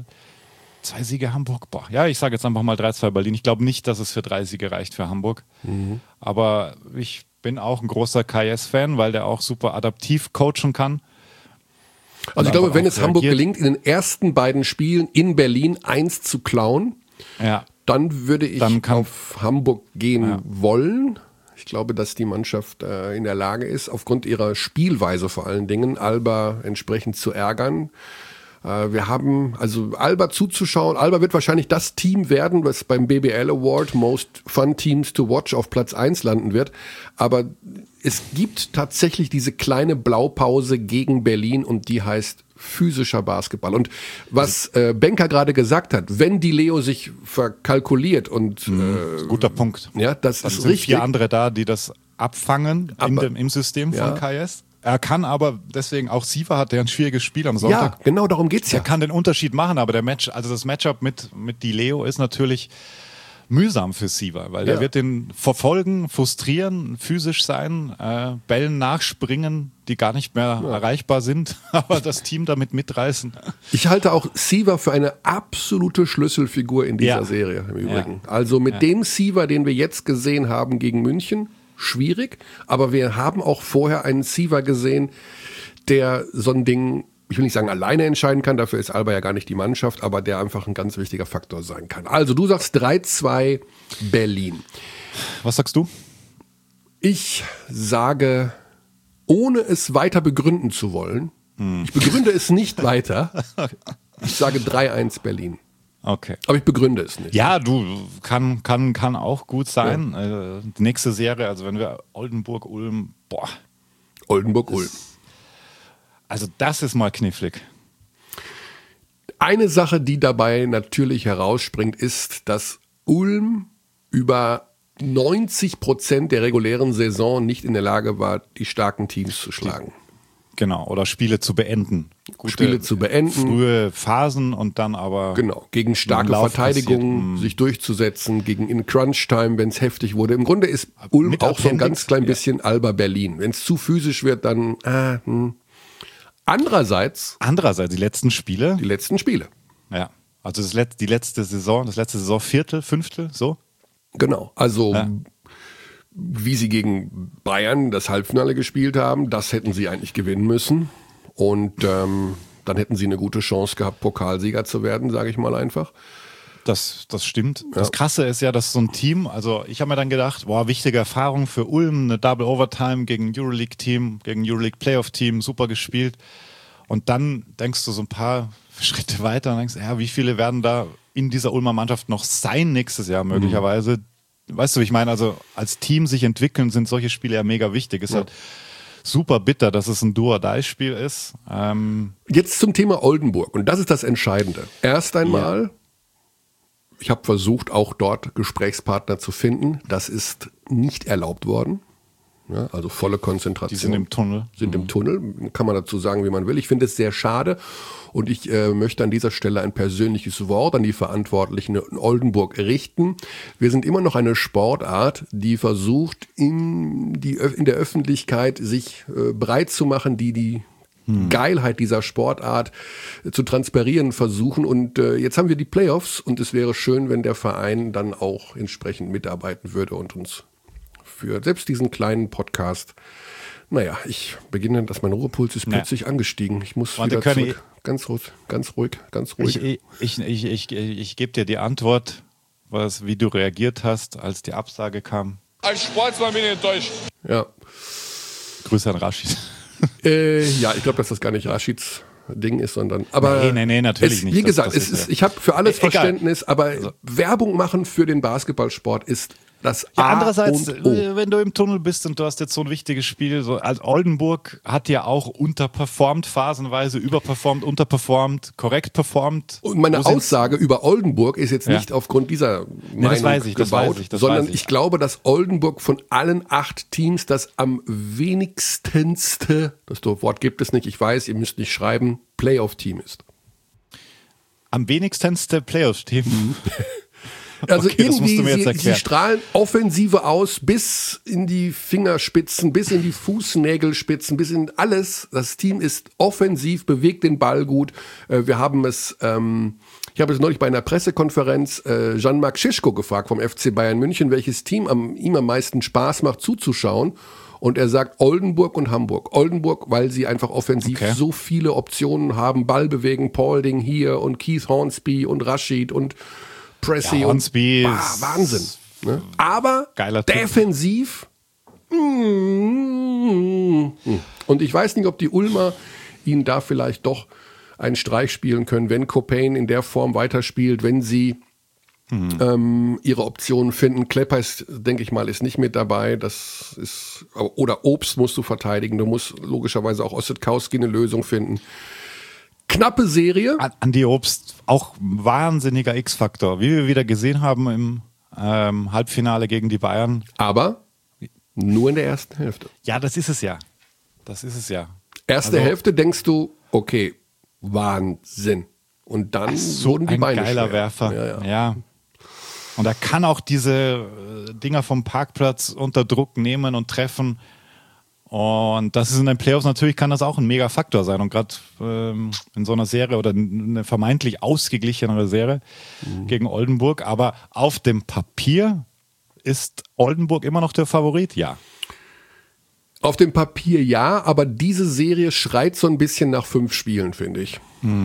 B: 2 Siege Hamburg, ich sage jetzt einfach mal 3-2 Berlin. Ich glaube nicht, dass es für 3 Siege reicht für Hamburg. Aber ich bin auch ein großer KS-Fan, weil der auch super adaptiv coachen kann.
A: Also ich glaube, wenn es Hamburg gelingt, in den ersten beiden Spielen in Berlin 1 zu klauen, dann würde ich auf Hamburg gehen wollen. Ich glaube, dass die Mannschaft in der Lage ist, aufgrund ihrer Spielweise vor allen Dingen, Alba entsprechend zu ärgern. Wir haben also Alba zuzuschauen. Alba wird wahrscheinlich das Team werden, was beim BBL Award Most Fun Teams to Watch auf Platz 1 landen wird. Aber es gibt tatsächlich diese kleine Blaupause gegen Berlin und die heißt physischer Basketball. Und was Benker gerade gesagt hat, wenn die Leo sich verkalkuliert und
B: guter Punkt.
A: Ja, das
B: dann
A: ist
B: sind
A: richtig.
B: 4 andere da, die das abfangen im System von KS. Er kann aber, deswegen auch Siva hat, der ein schwieriges Spiel am Sonntag.
A: Ja, genau darum geht's ja.
B: Er kann den Unterschied machen, aber das Matchup mit Di Leo ist natürlich mühsam für Siva, weil der wird den verfolgen, frustrieren, physisch sein, Bällen nachspringen, die gar nicht mehr erreichbar sind, aber das Team damit mitreißen.
A: Ich halte auch Siva für eine absolute Schlüsselfigur in dieser Serie im Übrigen. Also mit dem Siva, den wir jetzt gesehen haben gegen München, schwierig, aber wir haben auch vorher einen Siva gesehen, der so ein Ding, ich will nicht sagen alleine entscheiden kann, dafür ist Alba ja gar nicht die Mannschaft, aber der einfach ein ganz wichtiger Faktor sein kann. Also du sagst 3-2 Berlin.
B: Was sagst du?
A: Ich sage, ohne es weiter begründen zu wollen, ich begründe es nicht weiter, ich sage 3-1 Berlin.
B: Okay.
A: Aber ich begründe es nicht.
B: Ja, kann auch gut sein. Ja. Die nächste Serie, also wenn wir Oldenburg-Ulm,
A: Oldenburg-Ulm.
B: Also das ist mal knifflig.
A: Eine Sache, die dabei natürlich herausspringt, ist, dass Ulm über 90% der regulären Saison nicht in der Lage war, die starken Teams zu schlagen.
B: Genau, oder Spiele zu beenden.
A: Spiele zu beenden.
B: Frühe Phasen und dann aber...
A: Genau, gegen starke Verteidigung sich durchzusetzen, gegen in Crunch-Time, wenn es heftig wurde. Im Grunde ist Ulm
B: mit
A: auch so ein
B: Appendix,
A: ganz klein bisschen Alba Berlin. Wenn es zu physisch wird, dann... Andererseits
B: die letzten Spiele.
A: Die letzten Spiele.
B: Ja, also das letzte Saisonviertel, Fünftel, so?
A: Genau, also... Ja. Wie sie gegen Bayern das Halbfinale gespielt haben, das hätten sie eigentlich gewinnen müssen. Und dann hätten sie eine gute Chance gehabt, Pokalsieger zu werden, sage ich mal einfach.
B: Das stimmt. Ja. Das Krasse ist ja, dass so ein Team, also ich habe mir dann gedacht, wichtige Erfahrung für Ulm, eine Double Overtime gegen Euroleague-Team, gegen Euroleague-Playoff-Team, super gespielt. Und dann denkst du so ein paar Schritte weiter und denkst, wie viele werden da in dieser Ulmer Mannschaft noch sein nächstes Jahr möglicherweise? Weißt du, wie ich meine? Also als Team sich entwickeln, sind solche Spiele ja mega wichtig. Es ist halt super bitter, dass es ein Do-or-Die-Spiel ist.
A: Jetzt zum Thema Oldenburg. Und das ist das Entscheidende. Erst einmal, ich habe versucht, auch dort Gesprächspartner zu finden. Das ist nicht erlaubt worden. Ja, also volle Konzentration.
B: Die sind im Tunnel.
A: Im Tunnel, kann man dazu sagen, wie man will. Ich finde es sehr schade und ich möchte an dieser Stelle ein persönliches Wort an die Verantwortlichen in Oldenburg richten. Wir sind immer noch eine Sportart, die versucht, in der Öffentlichkeit sich breit zu machen, die Geilheit dieser Sportart zu transferieren versuchen. Und jetzt haben wir die Playoffs und es wäre schön, wenn der Verein dann auch entsprechend mitarbeiten würde und uns für selbst diesen kleinen Podcast. Naja, ich beginne, dass mein Ruhepuls ist plötzlich angestiegen. Ich muss wieder zurück. Ganz ruhig.
B: Ich gebe dir die Antwort, wie du reagiert hast, als die Absage kam.
E: Als Sportsmann bin ich enttäuscht.
A: Ja.
B: Grüße an Rashid.
A: Ja, ich glaube, dass das gar nicht Rashids Ding ist, sondern... Aber
B: nee, natürlich nicht.
A: Wie gesagt, ich habe für alles Verständnis, aber Werbung machen für den Basketballsport ist das
B: Ja,
A: A
B: andererseits,
A: und O.
B: wenn du im Tunnel bist und du hast jetzt so ein wichtiges Spiel, so, also Oldenburg hat ja auch unterperformt, phasenweise überperformt, unterperformt, korrekt performt.
A: Und meine Aussage über Oldenburg ist jetzt nicht aufgrund dieser Meinung
B: das weiß ich,
A: gebaut,
B: das
A: sondern
B: weiß ich.
A: ich glaube, dass Oldenburg von allen 8 Teams das am wenigstenste, das Wort gibt es nicht, ich weiß, ihr müsst nicht schreiben, Playoff-Team ist.
B: Am wenigstenste Playoff-Team.
A: Also
B: Okay, das musst du mir jetzt
A: irgendwie, sie
B: erklären.
A: strahlen Offensive aus bis in die Fingerspitzen, bis in die Fußnägelspitzen, bis in alles. Das Team ist offensiv, bewegt den Ball gut. Wir haben es, ich habe es neulich bei einer Pressekonferenz Jean-Marc Schischko gefragt vom FC Bayern München, welches Team ihm am meisten Spaß macht zuzuschauen. Und er sagt Oldenburg und Hamburg. Oldenburg, weil sie einfach offensiv so viele Optionen haben. Ball bewegen, Paulding hier und Keith Hornsby und Rashid und Pressey
B: Ja, Hornsby
A: und Wahnsinn. Ne? Aber defensiv und ich weiß nicht, ob die Ulmer ihnen da vielleicht doch einen Streich spielen können, wenn Copain in der Form weiterspielt, wenn sie ihre Optionen finden. Klepper ist, denke ich mal, ist nicht mit dabei. Das ist, oder Obst musst du verteidigen. Du musst logischerweise auch Ossetkowski eine Lösung finden. Knappe Serie.
B: Andi Obst, auch wahnsinniger X-Faktor, wie wir wieder gesehen haben im Halbfinale gegen die Bayern.
A: Aber nur in der ersten Hälfte.
B: Ja, das ist es ja.
A: Erste Hälfte denkst du, okay, Wahnsinn. Und dann wurden die
B: ein
A: Beine
B: geiler
A: schwer.
B: Werfer. Ja. Und er kann auch diese Dinger vom Parkplatz unter Druck nehmen und treffen. Und das ist in den Playoffs natürlich, kann das auch ein mega Faktor sein. Und gerade in so einer Serie oder eine vermeintlich ausgeglichenere Serie gegen Oldenburg. Aber auf dem Papier ist Oldenburg immer noch der Favorit? Ja.
A: Auf dem Papier ja, aber diese Serie schreit so ein bisschen nach 5 Spielen, finde ich.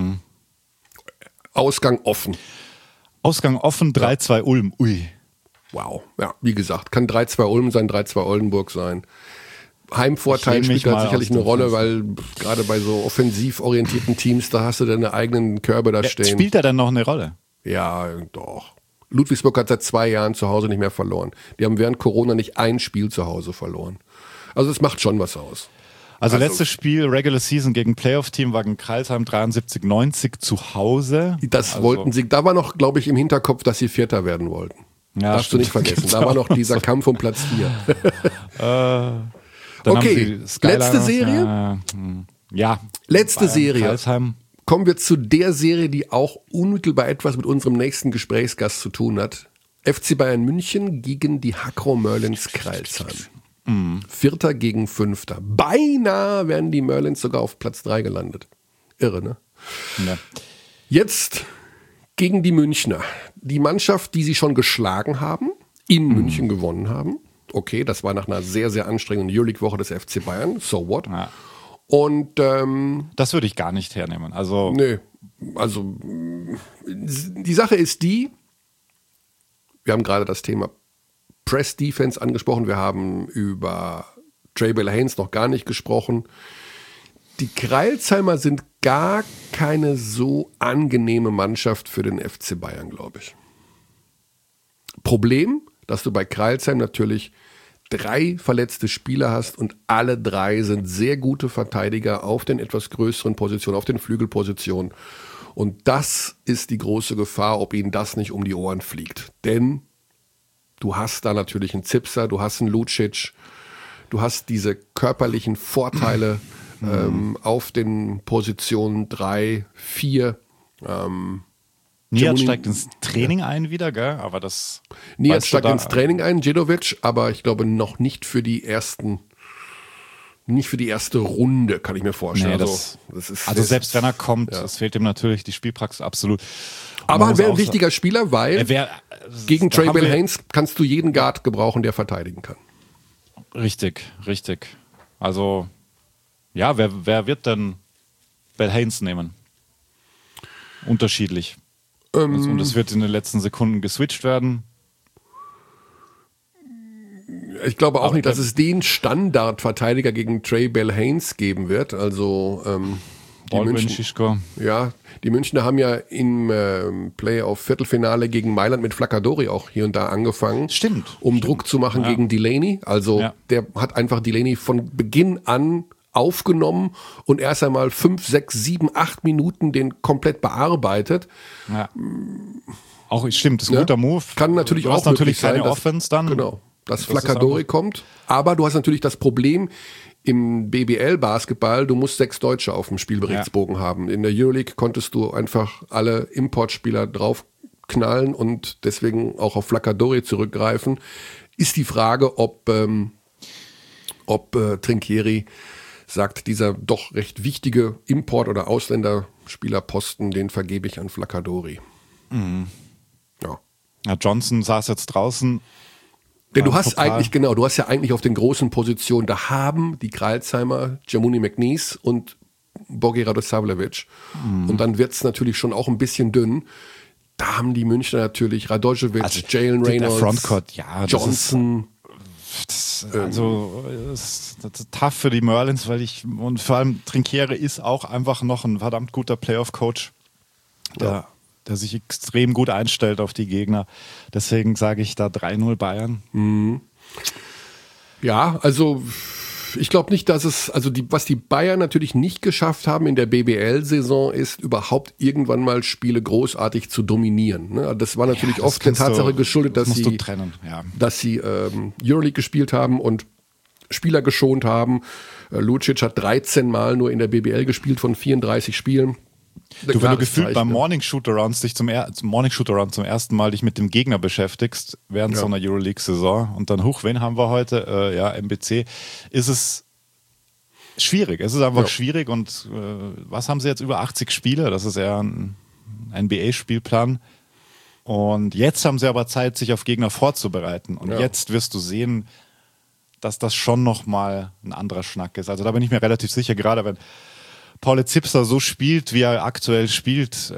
A: Ausgang offen.
B: Ausgang offen, 3-2 Ulm. Ui.
A: Wow. Ja, wie gesagt, kann 3-2 Ulm sein, 3-2 Oldenburg sein. Heimvorteil spielt da sicherlich eine Rolle, weil gerade bei so offensiv orientierten Teams, da hast du deine eigenen Körbe da stehen.
B: Spielt er dann noch eine Rolle?
A: Ja, doch. Ludwigsburg hat seit 2 Jahren zu Hause nicht mehr verloren. Die haben während Corona nicht ein Spiel zu Hause verloren. Also es macht schon was aus.
B: Also letztes Spiel, Regular Season gegen Playoff-Team war gegen Kreilsheim 73-90 zu Hause.
A: Das wollten sie, da war noch, glaube ich, im Hinterkopf, dass sie Vierter werden wollten.
B: Ja,
A: darfst du nicht vergessen. Da war noch dieser Kampf um Platz 4. Okay, letzte Serie?
B: Ja.
A: Letzte Serie.
B: Kreilsheim.
A: Kommen wir zu der Serie, die auch unmittelbar etwas mit unserem nächsten Gesprächsgast zu tun hat. FC Bayern München gegen die Hakro Merlins Kreilsheim. 4. gegen 5. Beinahe wären die Merlins sogar auf Platz 3 gelandet. Irre, ne?
B: Ja.
A: Jetzt gegen die Münchner. Die Mannschaft, die sie schon geschlagen haben, in München gewonnen haben. Okay, das war nach einer sehr, sehr anstrengenden Euroleague-Woche des FC Bayern. So what?
B: Ja.
A: Und
B: das würde ich gar nicht hernehmen. Also
A: die Sache ist die, wir haben gerade das Thema Press Defense angesprochen, wir haben über Trey Bell-Haynes noch gar nicht gesprochen. Die Kreilsheimer sind gar keine so angenehme Mannschaft für den FC Bayern, glaube ich. Problem, dass du bei Kreilsheim natürlich 3 verletzte Spieler hast und alle 3 sind sehr gute Verteidiger auf den etwas größeren Positionen, auf den Flügelpositionen. Und das ist die große Gefahr, ob ihnen das nicht um die Ohren fliegt. Denn du hast da natürlich einen Zipser, du hast einen Lucic, du hast diese körperlichen Vorteile auf den Positionen 3, 4.
B: Nihat steigt ins Training ein wieder, gell? Aber das.
A: Nihat steigt ins Training ein, Djedovic, aber ich glaube noch nicht für die erste Runde, kann ich mir vorstellen.
B: Nee, also selbst wenn er kommt, es fehlt ihm natürlich die Spielpraxis absolut.
A: Aber er wäre ein wichtiger Spieler, weil gegen Trey Bell-Haynes kannst du jeden Guard gebrauchen, der verteidigen kann.
B: Richtig. Also, ja, wer wird denn Bell-Haynes nehmen? Unterschiedlich. Und es wird in den letzten Sekunden geswitcht werden.
A: Ich glaube auch nicht, dass es den Standardverteidiger gegen Trey Bell-Haynes geben wird. Also
B: Baldwin, Šiško.
A: Ja, die Münchner haben ja im Playoff-Viertelfinale gegen Mailand mit Flaccadori auch hier und da angefangen.
B: Stimmt.
A: Druck zu machen gegen Delaney. Also der hat einfach Delaney von Beginn an aufgenommen und erst einmal 5, 6, 7, 8 Minuten den komplett bearbeitet.
B: Ja. Auch stimmt, das ist ein guter Move.
A: Kann natürlich
B: du
A: auch
B: hast natürlich
A: sein,
B: keine Offense dann.
A: Genau, dass Flaccadori kommt. Aber du hast natürlich das Problem im BBL-Basketball, du musst 6 Deutsche auf dem Spielberichtsbogen haben. In der Euroleague konntest du einfach alle Importspieler draufknallen und deswegen auch auf Flaccadori zurückgreifen. Ist die Frage, ob Trinchieri sagt, dieser doch recht wichtige Import- oder Ausländerspielerposten, den vergebe ich an Flaccadori.
B: Mhm. Ja, Johnson saß jetzt draußen.
A: Denn du hast ja eigentlich auf den großen Positionen, da haben die Kreilsheimer, Jamuni McNeese und Bogi Radosavljevic. Und dann wird es natürlich schon auch ein bisschen dünn. Da haben die Münchner natürlich Radojevic, Jalen Reynolds,
B: der Frontcourt,
A: Johnson.
B: Das ist tough für die Merlins, und vor allem Trinchieri ist auch einfach noch ein verdammt guter Playoff-Coach, der sich extrem gut einstellt auf die Gegner. Deswegen sage ich da 3-0 Bayern.
A: Mhm. Ja, also ich glaube nicht, dass was die Bayern natürlich nicht geschafft haben in der BBL-Saison, ist überhaupt irgendwann mal Spiele großartig zu dominieren. Ne? Das war natürlich oft der Tatsache geschuldet, dass sie Euroleague gespielt haben und Spieler geschont haben. Lucic hat 13 Mal nur in der BBL gespielt von 34 Spielen.
B: Wenn du gefühlt beim Morning Shootaround zum ersten Mal dich mit dem Gegner beschäftigst während so einer Euroleague-Saison und dann wen haben wir heute? MBC, ist es schwierig. Es ist einfach schwierig und was haben sie jetzt? Über 80 Spiele? Das ist eher ein NBA-Spielplan. Und jetzt haben sie aber Zeit, sich auf Gegner vorzubereiten. Und jetzt wirst du sehen, dass das schon nochmal ein anderer Schnack ist. Also da bin ich mir relativ sicher, gerade wenn Paul Zipser so spielt, wie er aktuell spielt,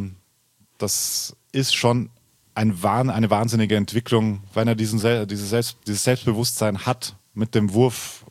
B: das ist schon eine wahnsinnige Entwicklung, wenn er dieses Selbstbewusstsein hat mit dem Wurf.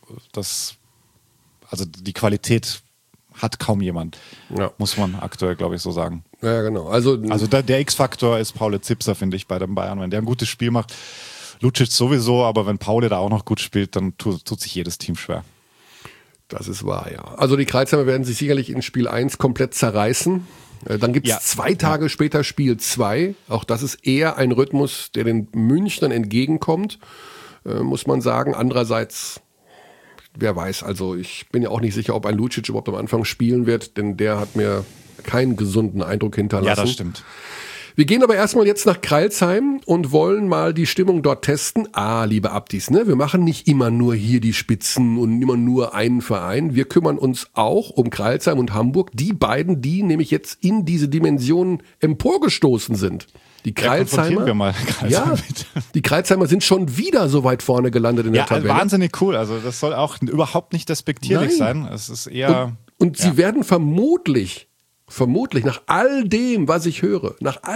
B: Also die Qualität hat kaum jemand, muss man aktuell, glaube ich, so sagen.
A: Ja, genau. Also
B: der X-Faktor ist Paul Zipser, finde ich, bei den Bayern. Wenn der ein gutes Spiel macht, Lucic sowieso, aber wenn Paul da auch noch gut spielt, dann tut sich jedes Team schwer.
A: Das ist wahr, ja. Also die Kreuzheimer werden sich sicherlich in Spiel 1 komplett zerreißen. Dann gibt es 2 Tage später Spiel 2. Auch das ist eher ein Rhythmus, der den Münchnern entgegenkommt, muss man sagen. Andererseits, wer weiß, also ich bin ja auch nicht sicher, ob ein Lucic überhaupt am Anfang spielen wird, denn der hat mir keinen gesunden Eindruck hinterlassen.
B: Ja, das stimmt.
A: Wir gehen aber erstmal jetzt nach Crailsheim und wollen mal die Stimmung dort testen. Liebe Abdis, ne? Wir machen nicht immer nur hier die Spitzen und immer nur einen Verein. Wir kümmern uns auch um Crailsheim und Hamburg. Die beiden, die nämlich jetzt in diese Dimension emporgestoßen sind. Die Crailsheimer, die Crailsheimer sind schon wieder so weit vorne gelandet in der Tabelle.
B: Ja, wahnsinnig cool. Also das soll auch überhaupt nicht despektierlich sein. Es ist eher
A: und sie werden vermutlich nach all dem, was ich höre,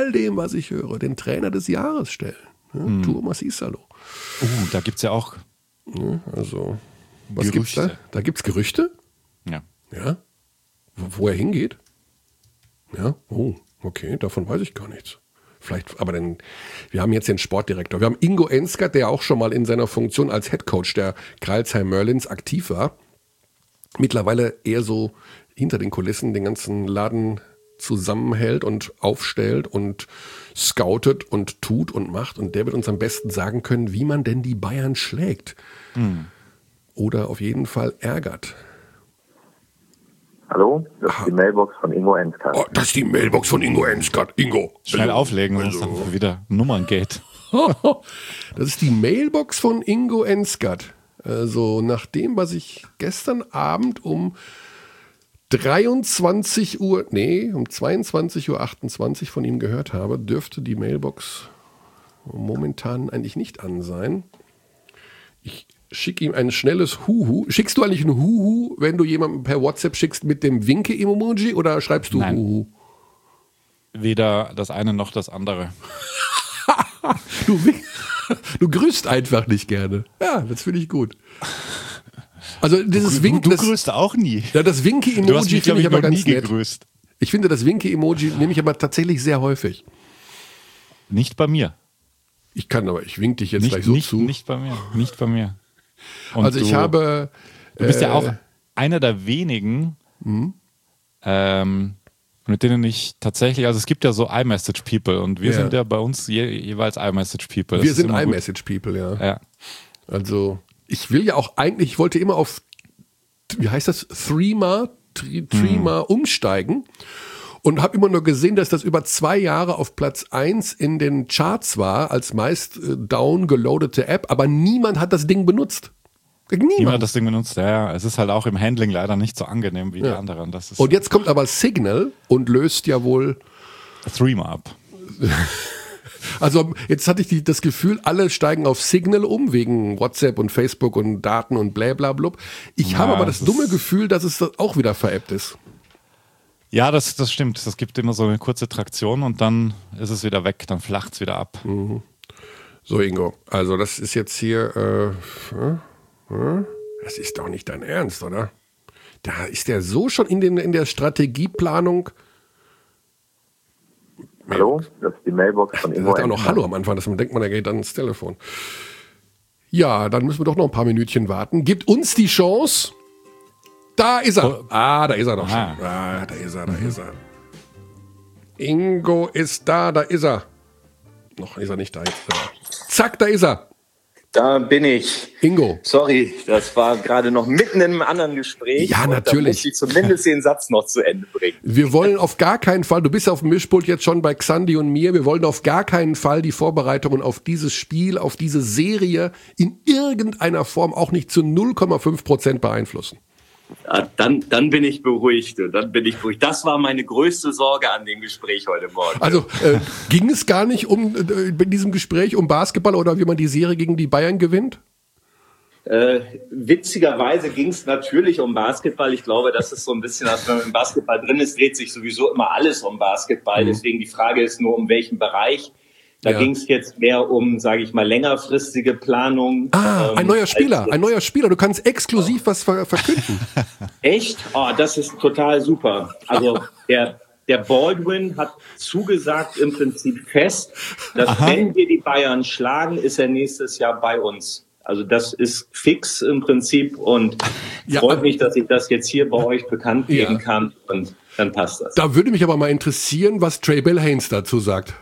A: den Trainer des Jahres stellen. Thomas Isalo.
B: Da gibt es ja auch
A: also, was gibt's da? Da gibt es Gerüchte? Ja? Wo er hingeht? Ja? Oh, okay, davon weiß ich gar nichts. Vielleicht, aber wir haben jetzt den Sportdirektor. Wir haben Ingo Enskat, der auch schon mal in seiner Funktion als Headcoach der Crailsheim Merlins aktiv war. Mittlerweile eher so hinter den Kulissen den ganzen Laden zusammenhält und aufstellt und scoutet und tut und macht. Und der wird uns am besten sagen können, wie man denn die Bayern schlägt. Oder auf jeden Fall ärgert.
F: Hallo, das ist die Mailbox von Ingo Enskat.
A: Oh, das ist die Mailbox von Ingo Enskat. Ingo.
B: Schnell auflegen, sonst dann wieder Nummerngate.
A: Das ist die Mailbox von Ingo Enskat. Also nach dem, was ich gestern Abend um 22:28 Uhr von ihm gehört habe, dürfte die Mailbox momentan eigentlich nicht an sein. Ich schicke ihm ein schnelles Huhu. Schickst du eigentlich ein Huhu, wenn du jemandem per WhatsApp schickst mit dem Winke-Emoji oder schreibst du
B: Nein.
A: Huhu?
B: Weder das eine noch das andere.
A: Du grüßt einfach nicht gerne. Ja, das finde ich gut. Also dieses
B: Du grüßt auch nie.
A: Ja, das Winky-Emoji
B: Du hast mich,
A: finde ich aber
B: noch nie
A: ganz nett.
B: gegrüßt.
A: Ich finde, das Winky-Emoji nehme ich aber tatsächlich sehr häufig.
B: Nicht bei mir.
A: Ich wink dich jetzt gleich so zu.
B: Nicht bei mir. Und
A: Also ich habe...
B: Du bist ja auch einer der wenigen, mit denen ich tatsächlich, also es gibt ja so iMessage-People und wir sind ja bei uns jeweils iMessage-People.
A: Wir sind iMessage-People, ja. Also ich will ja auch eigentlich, ich wollte immer auf, wie heißt das, Threema umsteigen und habe immer nur gesehen, dass das über 2 Jahre auf Platz 1 in den Charts war, als meist downgeloadete App, aber niemand hat das Ding benutzt.
B: Niemand hat das Ding benutzt, ja. Es ist halt auch im Handling leider nicht so angenehm wie die anderen. Das ist
A: und jetzt kommt aber Signal und löst ja wohl
B: Threema ab.
A: Also jetzt hatte ich das Gefühl, alle steigen auf Signal um, wegen WhatsApp und Facebook und Daten und blablablub. Ich habe aber das dumme Gefühl, dass es auch wieder veräppt ist.
B: Ja, das stimmt. Das gibt immer so eine kurze Traktion und dann ist es wieder weg, dann flacht es wieder ab.
A: Mhm. So, Ingo, also das ist jetzt hier... das ist doch nicht dein Ernst, oder? Da ist der so schon in der Strategieplanung.
F: Hallo, das ist die Mailbox von Ingo.
A: Da auch noch Hallo am Anfang, das denkt man, er geht dann ins Telefon. Ja, dann müssen wir doch noch ein paar Minütchen warten. Gibt uns die Chance. Da ist er. Da ist er doch schon. Da ist er. Ingo ist da ist er. Noch ist er nicht da. Zack, da ist er.
C: Da bin ich.
A: Ingo.
C: Sorry, das war gerade noch mitten in einem anderen Gespräch.
A: Ja, natürlich.
C: Da muss ich zumindest den Satz noch zu Ende bringen.
A: Wir wollen auf gar keinen Fall, du bist auf dem Mischpult jetzt schon bei Xandi und mir, wir wollen auf gar keinen Fall die Vorbereitungen auf dieses Spiel, auf diese Serie in irgendeiner Form auch nicht zu 0,5% beeinflussen.
C: Ja, dann bin ich beruhigt. Das war meine größte Sorge an dem Gespräch heute Morgen.
A: Also ging es gar nicht in diesem Gespräch um Basketball oder wie man die Serie gegen die Bayern gewinnt?
C: Witzigerweise ging es natürlich um Basketball. Ich glaube, das ist so ein bisschen, als wenn man im Basketball drin ist, dreht sich sowieso immer alles um Basketball. Deswegen die Frage ist nur, um welchen Bereich. Da ging es jetzt mehr um, sage ich mal, längerfristige Planung.
A: Ein neuer Spieler. Du kannst exklusiv was verkünden.
C: Echt? Oh, das ist total super. Also der Baldwin hat zugesagt im Prinzip fest, dass wenn wir die Bayern schlagen, ist er nächstes Jahr bei uns. Also das ist fix im Prinzip und freut mich, dass ich das jetzt hier bei euch bekannt geben kann und dann passt das.
A: Da würde mich aber mal interessieren, was Trey Bell-Haynes dazu sagt.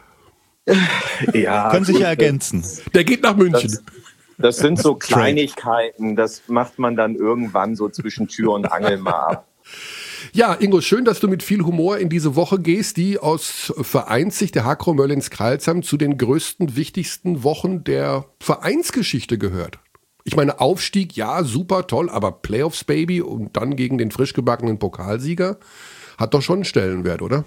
C: Ja,
B: können sich ja ergänzen.
A: Der geht nach München.
C: Das sind so Kleinigkeiten, das macht man dann irgendwann so zwischen Tür und Angel mal ab.
A: Ja, Ingo, schön, dass du mit viel Humor in diese Woche gehst, die aus Vereinssicht der Hakro Möllins-Kreilsheim zu den größten, wichtigsten Wochen der Vereinsgeschichte gehört. Ich meine, Aufstieg, ja, super, toll, aber Playoffs, Baby, und dann gegen den frisch gebackenen Pokalsieger, hat doch schon einen Stellenwert, oder?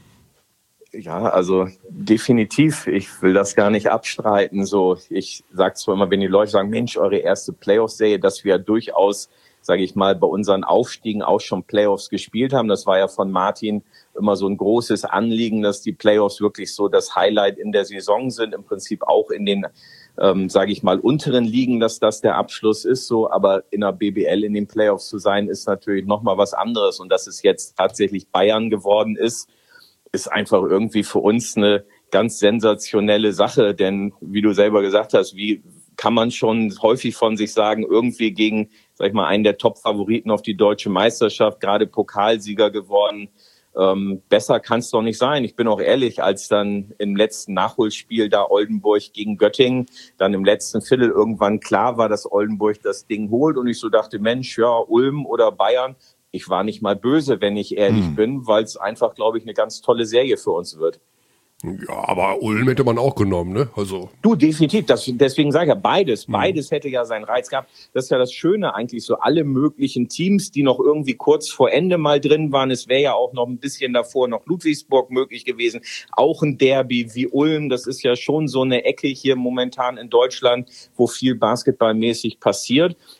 C: Ja, also definitiv. Ich will das gar nicht abstreiten. So, ich sage zwar immer, wenn die Leute sagen, Mensch, eure erste Playoffs-Serie, dass wir durchaus, sage ich mal, bei unseren Aufstiegen auch schon Playoffs gespielt haben. Das war ja von Martin immer so ein großes Anliegen, dass die Playoffs wirklich so das Highlight in der Saison sind. Im Prinzip auch in den, sage ich mal, unteren Ligen, dass das der Abschluss ist. So, aber in der BBL in den Playoffs zu sein, ist natürlich noch mal was anderes. Und dass es jetzt tatsächlich Bayern geworden ist einfach irgendwie für uns eine ganz sensationelle Sache, denn wie du selber gesagt hast, wie kann man schon häufig von sich sagen, irgendwie gegen, sag ich mal, einen der Top-Favoriten auf die deutsche Meisterschaft, gerade Pokalsieger geworden. Besser kann es doch nicht sein. Ich bin auch ehrlich, als dann im letzten Nachholspiel da Oldenburg gegen Göttingen, dann im letzten Viertel irgendwann klar war, dass Oldenburg das Ding holt und ich so dachte, Mensch, ja, Ulm oder Bayern. Ich war nicht mal böse, wenn ich ehrlich bin, weil es einfach, glaube ich, eine ganz tolle Serie für uns wird.
A: Ja, aber Ulm hätte man auch genommen, ne? Also.
C: Du, definitiv. Deswegen sage ich ja beides. Beides hätte ja seinen Reiz gehabt. Das ist ja das Schöne eigentlich, so alle möglichen Teams, die noch irgendwie kurz vor Ende mal drin waren. Es wäre ja auch noch ein bisschen davor noch Ludwigsburg möglich gewesen. Auch ein Derby wie Ulm. Das ist ja schon so eine Ecke hier momentan in Deutschland, wo viel basketballmäßig passiert.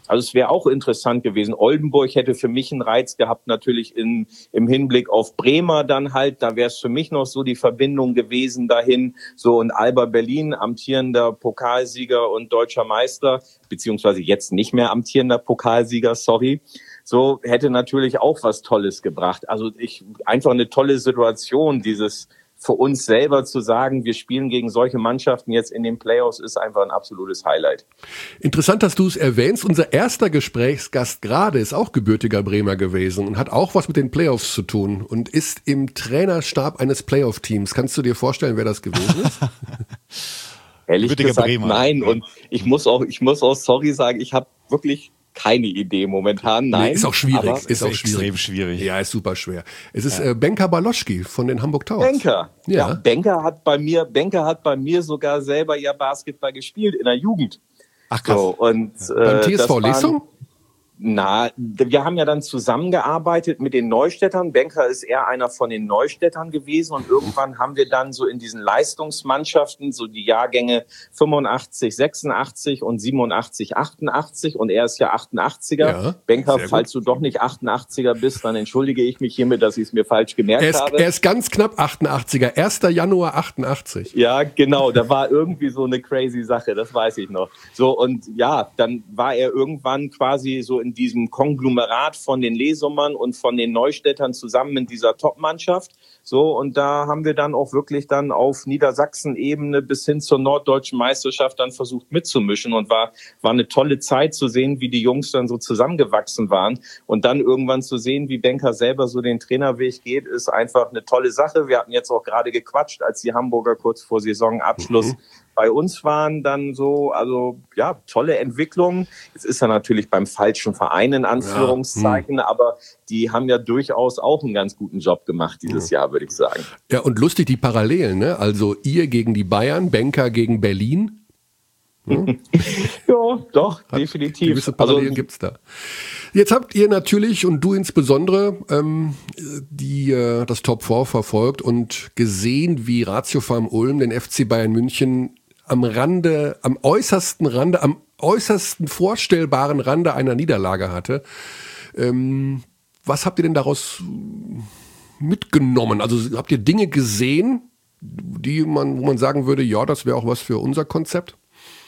G: Also es wäre auch interessant gewesen. Oldenburg hätte für mich einen Reiz gehabt, natürlich im Hinblick auf Bremer dann halt. Da wäre es für mich noch so die Verbindung gewesen dahin. So, und Alba Berlin, amtierender Pokalsieger und deutscher Meister, beziehungsweise jetzt nicht mehr amtierender Pokalsieger, sorry. So, hätte natürlich auch was Tolles gebracht. Also einfach eine tolle Situation, dieses für uns selber zu sagen, wir spielen gegen solche Mannschaften jetzt in den Playoffs, ist einfach ein absolutes Highlight.
A: Interessant, dass du es erwähnst. Unser erster Gesprächsgast gerade ist auch gebürtiger Bremer gewesen und hat auch was mit den Playoffs zu tun und ist im Trainerstab eines Playoff-Teams. Kannst du dir vorstellen, wer das gewesen ist?
G: Ehrlich gesagt, Bremer. Nein. Und ich muss auch sorry sagen, ich habe wirklich keine Idee momentan. Nein,
A: ist auch schwierig.
B: Ist auch extrem schwierig.
A: Ja, ist super schwer. Es ist Benka Baloschki von den Hamburg Towers.
G: Benka. Ja. Benka hat bei mir sogar selber ja Basketball gespielt in der Jugend.
B: Ach krass.
G: So, und,
A: beim TSV Lesum?
G: Wir haben ja dann zusammengearbeitet mit den Neustädtern. Benka ist eher einer von den Neustädtern gewesen und irgendwann haben wir dann so in diesen Leistungsmannschaften so die Jahrgänge 85, 86 und 87, 88 und er ist ja 88er. Ja, Benka, falls du doch nicht 88er bist, dann entschuldige ich mich hiermit, dass ich es mir falsch gemerkt habe.
A: Er ist ganz knapp 88er, 1. Januar 88.
G: Ja, genau, da war irgendwie so eine crazy Sache, das weiß ich noch. So, und ja, dann war er irgendwann quasi so in diesem Konglomerat von den Lesumern und von den Neustädtern zusammen in dieser Top-Mannschaft. So, und da haben wir dann auch wirklich dann auf Niedersachsen-Ebene bis hin zur norddeutschen Meisterschaft dann versucht mitzumischen und war eine tolle Zeit zu sehen, wie die Jungs dann so zusammengewachsen waren und dann irgendwann zu sehen, wie Benka selber so den Trainerweg geht, ist einfach eine tolle Sache. Wir hatten jetzt auch gerade gequatscht, als die Hamburger kurz vor Saisonabschluss bei uns waren, dann so, also ja, tolle Entwicklung. Jetzt ist er natürlich beim falschen Verein in Anführungszeichen, aber die haben ja durchaus auch einen ganz guten Job gemacht dieses Jahr, würde ich sagen.
A: Ja, und lustig die Parallelen, ne? Also ihr gegen die Bayern, Benka gegen Berlin.
G: Ja, doch, definitiv.
A: Gewisse Parallelen gibt's da. Jetzt habt ihr natürlich und du insbesondere das Top 4 verfolgt und gesehen, wie Ratio Farm Ulm den FC Bayern München am äußersten vorstellbaren Rande einer Niederlage hatte. Was habt ihr denn daraus mitgenommen? Also habt ihr Dinge gesehen, wo man sagen würde, ja, das wäre auch was für unser Konzept?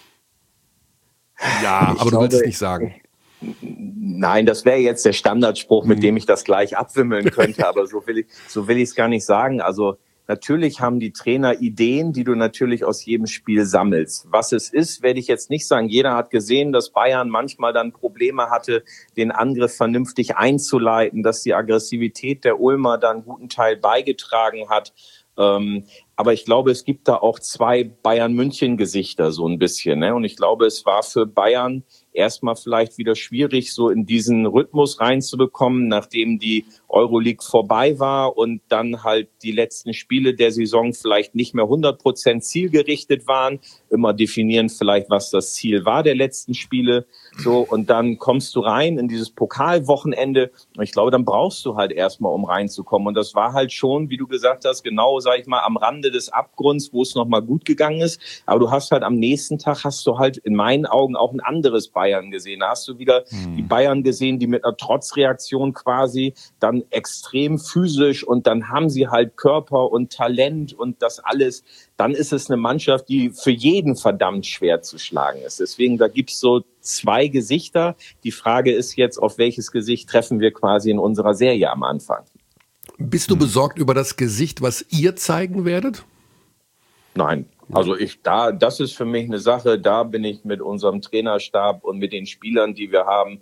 A: Ja, aber du willst es nicht sagen.
G: Nein, das wäre jetzt der Standardspruch, mit dem ich das gleich abwimmeln könnte, aber so will ich es gar nicht sagen. Also natürlich haben die Trainer Ideen, die du natürlich aus jedem Spiel sammelst. Was es ist, werde ich jetzt nicht sagen. Jeder hat gesehen, dass Bayern manchmal dann Probleme hatte, den Angriff vernünftig einzuleiten, dass die Aggressivität der Ulmer dann einen guten Teil beigetragen hat. Aber ich glaube, es gibt da auch zwei Bayern-München-Gesichter so ein bisschen, ne? Und ich glaube, es war für Bayern erstmal vielleicht wieder schwierig, so in diesen Rhythmus reinzubekommen, nachdem die Euroleague vorbei war und dann halt die letzten Spiele der Saison vielleicht nicht mehr 100% zielgerichtet waren. Immer definieren vielleicht, was das Ziel war der letzten Spiele. So, und dann kommst du rein in dieses Pokalwochenende. Und ich glaube, dann brauchst du halt erstmal, um reinzukommen. Und das war halt schon, wie du gesagt hast, genau, sag ich mal, am Rande des Abgrunds, wo es nochmal gut gegangen ist. Aber du hast halt am nächsten Tag hast du halt in meinen Augen auch ein anderes Bayern gesehen. Da hast du wieder die Bayern gesehen, die mit einer Trotzreaktion quasi dann extrem physisch und dann haben sie halt Körper und Talent und das alles. Dann ist es eine Mannschaft, die für jeden verdammt schwer zu schlagen ist. Deswegen, da gibt's so zwei Gesichter. Die Frage ist jetzt, auf welches Gesicht treffen wir quasi in unserer Serie am Anfang?
A: Bist du besorgt über das Gesicht, was ihr zeigen werdet?
G: Nein. Also das ist für mich eine Sache, da bin ich mit unserem Trainerstab und mit den Spielern, die wir haben,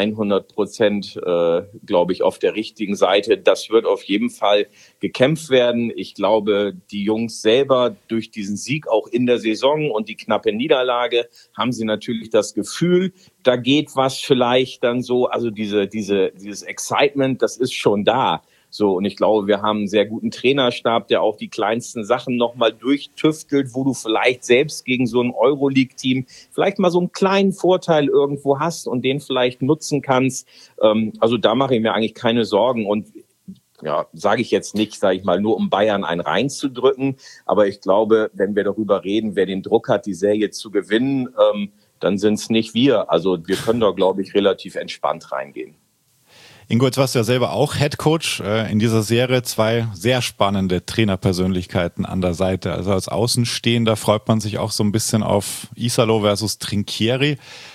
G: 100%, glaube ich, auf der richtigen Seite. Das wird auf jeden Fall gekämpft werden. Ich glaube, die Jungs selber durch diesen Sieg auch in der Saison und die knappe Niederlage haben sie natürlich das Gefühl, da geht was vielleicht dann so. Also dieses Excitement, das ist schon da. So, und ich glaube, wir haben einen sehr guten Trainerstab, der auch die kleinsten Sachen nochmal durchtüftelt, wo du vielleicht selbst gegen so ein Euroleague-Team vielleicht mal so einen kleinen Vorteil irgendwo hast und den vielleicht nutzen kannst. Also da mache ich mir eigentlich keine Sorgen und ja, sage ich jetzt nicht, sage ich mal, nur um Bayern einen reinzudrücken. Aber ich glaube, wenn wir darüber reden, wer den Druck hat, die Serie zu gewinnen, dann sind es nicht wir. Also wir können da, glaube ich, relativ entspannt reingehen.
B: Ingo, jetzt warst du ja selber auch Headcoach in dieser Serie. 2 sehr spannende Trainerpersönlichkeiten an der Seite. Also als Außenstehender freut man sich auch so ein bisschen auf Iserlohn versus Trinchieri.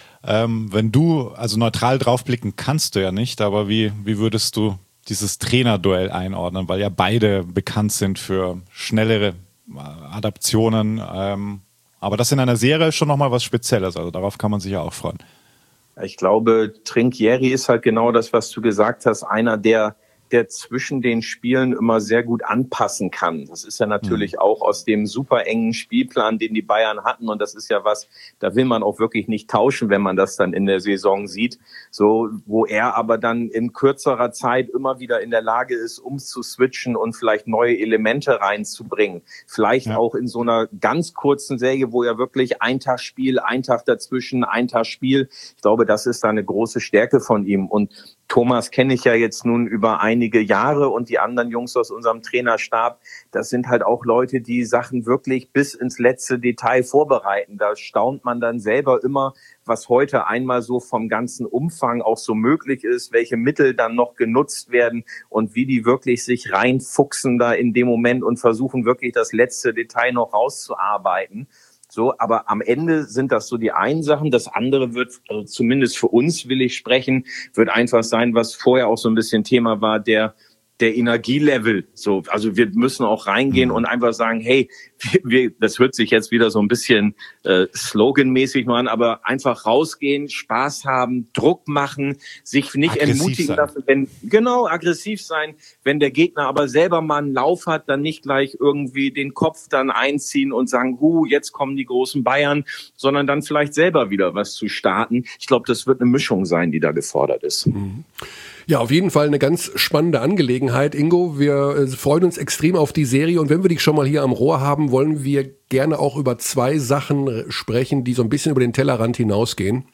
B: Wenn du, also neutral draufblicken kannst du ja nicht, aber wie würdest du dieses Trainerduell einordnen? Weil ja beide bekannt sind für schnellere Adaptionen. Aber das in einer Serie ist schon nochmal was Spezielles. Also darauf kann man sich ja auch freuen.
G: Ich glaube, Trinchieri ist halt genau das, was du gesagt hast, einer, der zwischen den Spielen immer sehr gut anpassen kann. Das ist ja natürlich auch aus dem super engen Spielplan, den die Bayern hatten. Und das ist ja was, da will man auch wirklich nicht tauschen, wenn man das dann in der Saison sieht. So, wo er aber dann in kürzerer Zeit immer wieder in der Lage ist, umzuswitchen und vielleicht neue Elemente reinzubringen. Vielleicht auch in so einer ganz kurzen Serie, wo ja wirklich ein Tag Spiel, ein Tag dazwischen, ein Tag Spiel. Ich glaube, das ist da eine große Stärke von ihm. Und Thomas kenne ich ja jetzt nun über einige Jahre und die anderen Jungs aus unserem Trainerstab, das sind halt auch Leute, die Sachen wirklich bis ins letzte Detail vorbereiten. Da staunt man dann selber immer, was heute einmal so vom ganzen Umfang auch so möglich ist, welche Mittel dann noch genutzt werden und wie die wirklich sich reinfuchsen da in dem Moment und versuchen wirklich das letzte Detail noch rauszuarbeiten. So, aber am Ende sind das so die einen Sachen. Das andere wird, also zumindest für uns will ich sprechen, wird einfach sein, was vorher auch so ein bisschen Thema war, der Energielevel. So, also wir müssen auch reingehen und einfach sagen, hey, das hört sich jetzt wieder so ein bisschen sloganmäßig nur an, aber einfach rausgehen, Spaß haben, Druck machen, sich nicht aggressiv entmutigen lassen, aggressiv sein. Wenn der Gegner aber selber mal einen Lauf hat, dann nicht gleich irgendwie den Kopf dann einziehen und sagen, jetzt kommen die großen Bayern, sondern dann vielleicht selber wieder was zu starten. Ich glaube, das wird eine Mischung sein, die da gefordert ist.
A: Ja, auf jeden Fall eine ganz spannende Angelegenheit, Ingo. Wir freuen uns extrem auf die Serie und wenn wir dich schon mal hier am Rohr haben, wollen wir gerne auch über 2 Sachen sprechen, die so ein bisschen über den Tellerrand hinausgehen.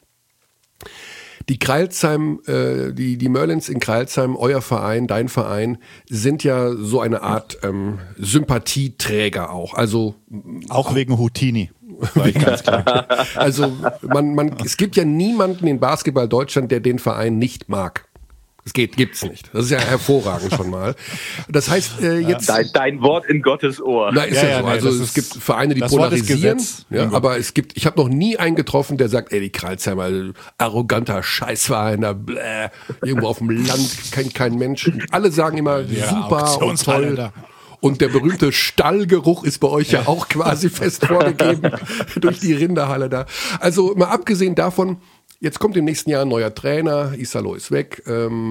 A: Die Crailsheim, die Merlins in Crailsheim, euer Verein, dein Verein, sind ja so eine Art Sympathieträger auch. Also
B: auch wegen Houtini. Ganz klar.
A: Also es gibt ja niemanden in Basketball Deutschland, der den Verein nicht mag. Es gibt's nicht. Das ist ja hervorragend schon mal. Das heißt, jetzt...
G: Dein Wort in Gottes Ohr.
A: Na, ist ja so. Also es gibt Vereine, die polarisieren. Ja, aber ich habe noch nie einen getroffen, der sagt, die Crailsheimer, arroganter Scheißverein, irgendwo auf dem Land, kein Mensch. Alle sagen immer, super und toll. Da. Und der berühmte Stallgeruch ist bei euch ja auch quasi fest vorgegeben durch die Rinderhalle da. Also mal abgesehen davon, jetzt kommt im nächsten Jahr ein neuer Trainer, Iserlohn ist weg.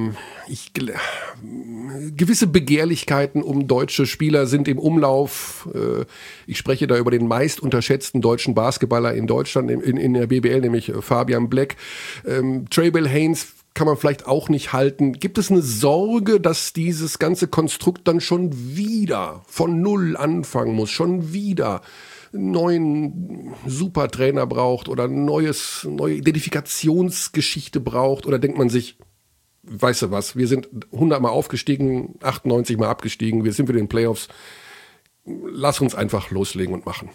A: Gewisse Begehrlichkeiten um deutsche Spieler sind im Umlauf. Ich spreche da über den meist unterschätzten deutschen Basketballer in Deutschland, in der BBL, nämlich Fabian Black. Traybell Haynes kann man vielleicht auch nicht halten. Gibt es eine Sorge, dass dieses ganze Konstrukt dann schon wieder von Null anfangen muss, schon wieder neuen Supertrainer braucht oder neue Identifikationsgeschichte braucht? Oder denkt man sich, weißt du was, wir sind 100 Mal aufgestiegen, 98 Mal abgestiegen, wir sind wieder in den Playoffs, lass uns einfach loslegen und machen.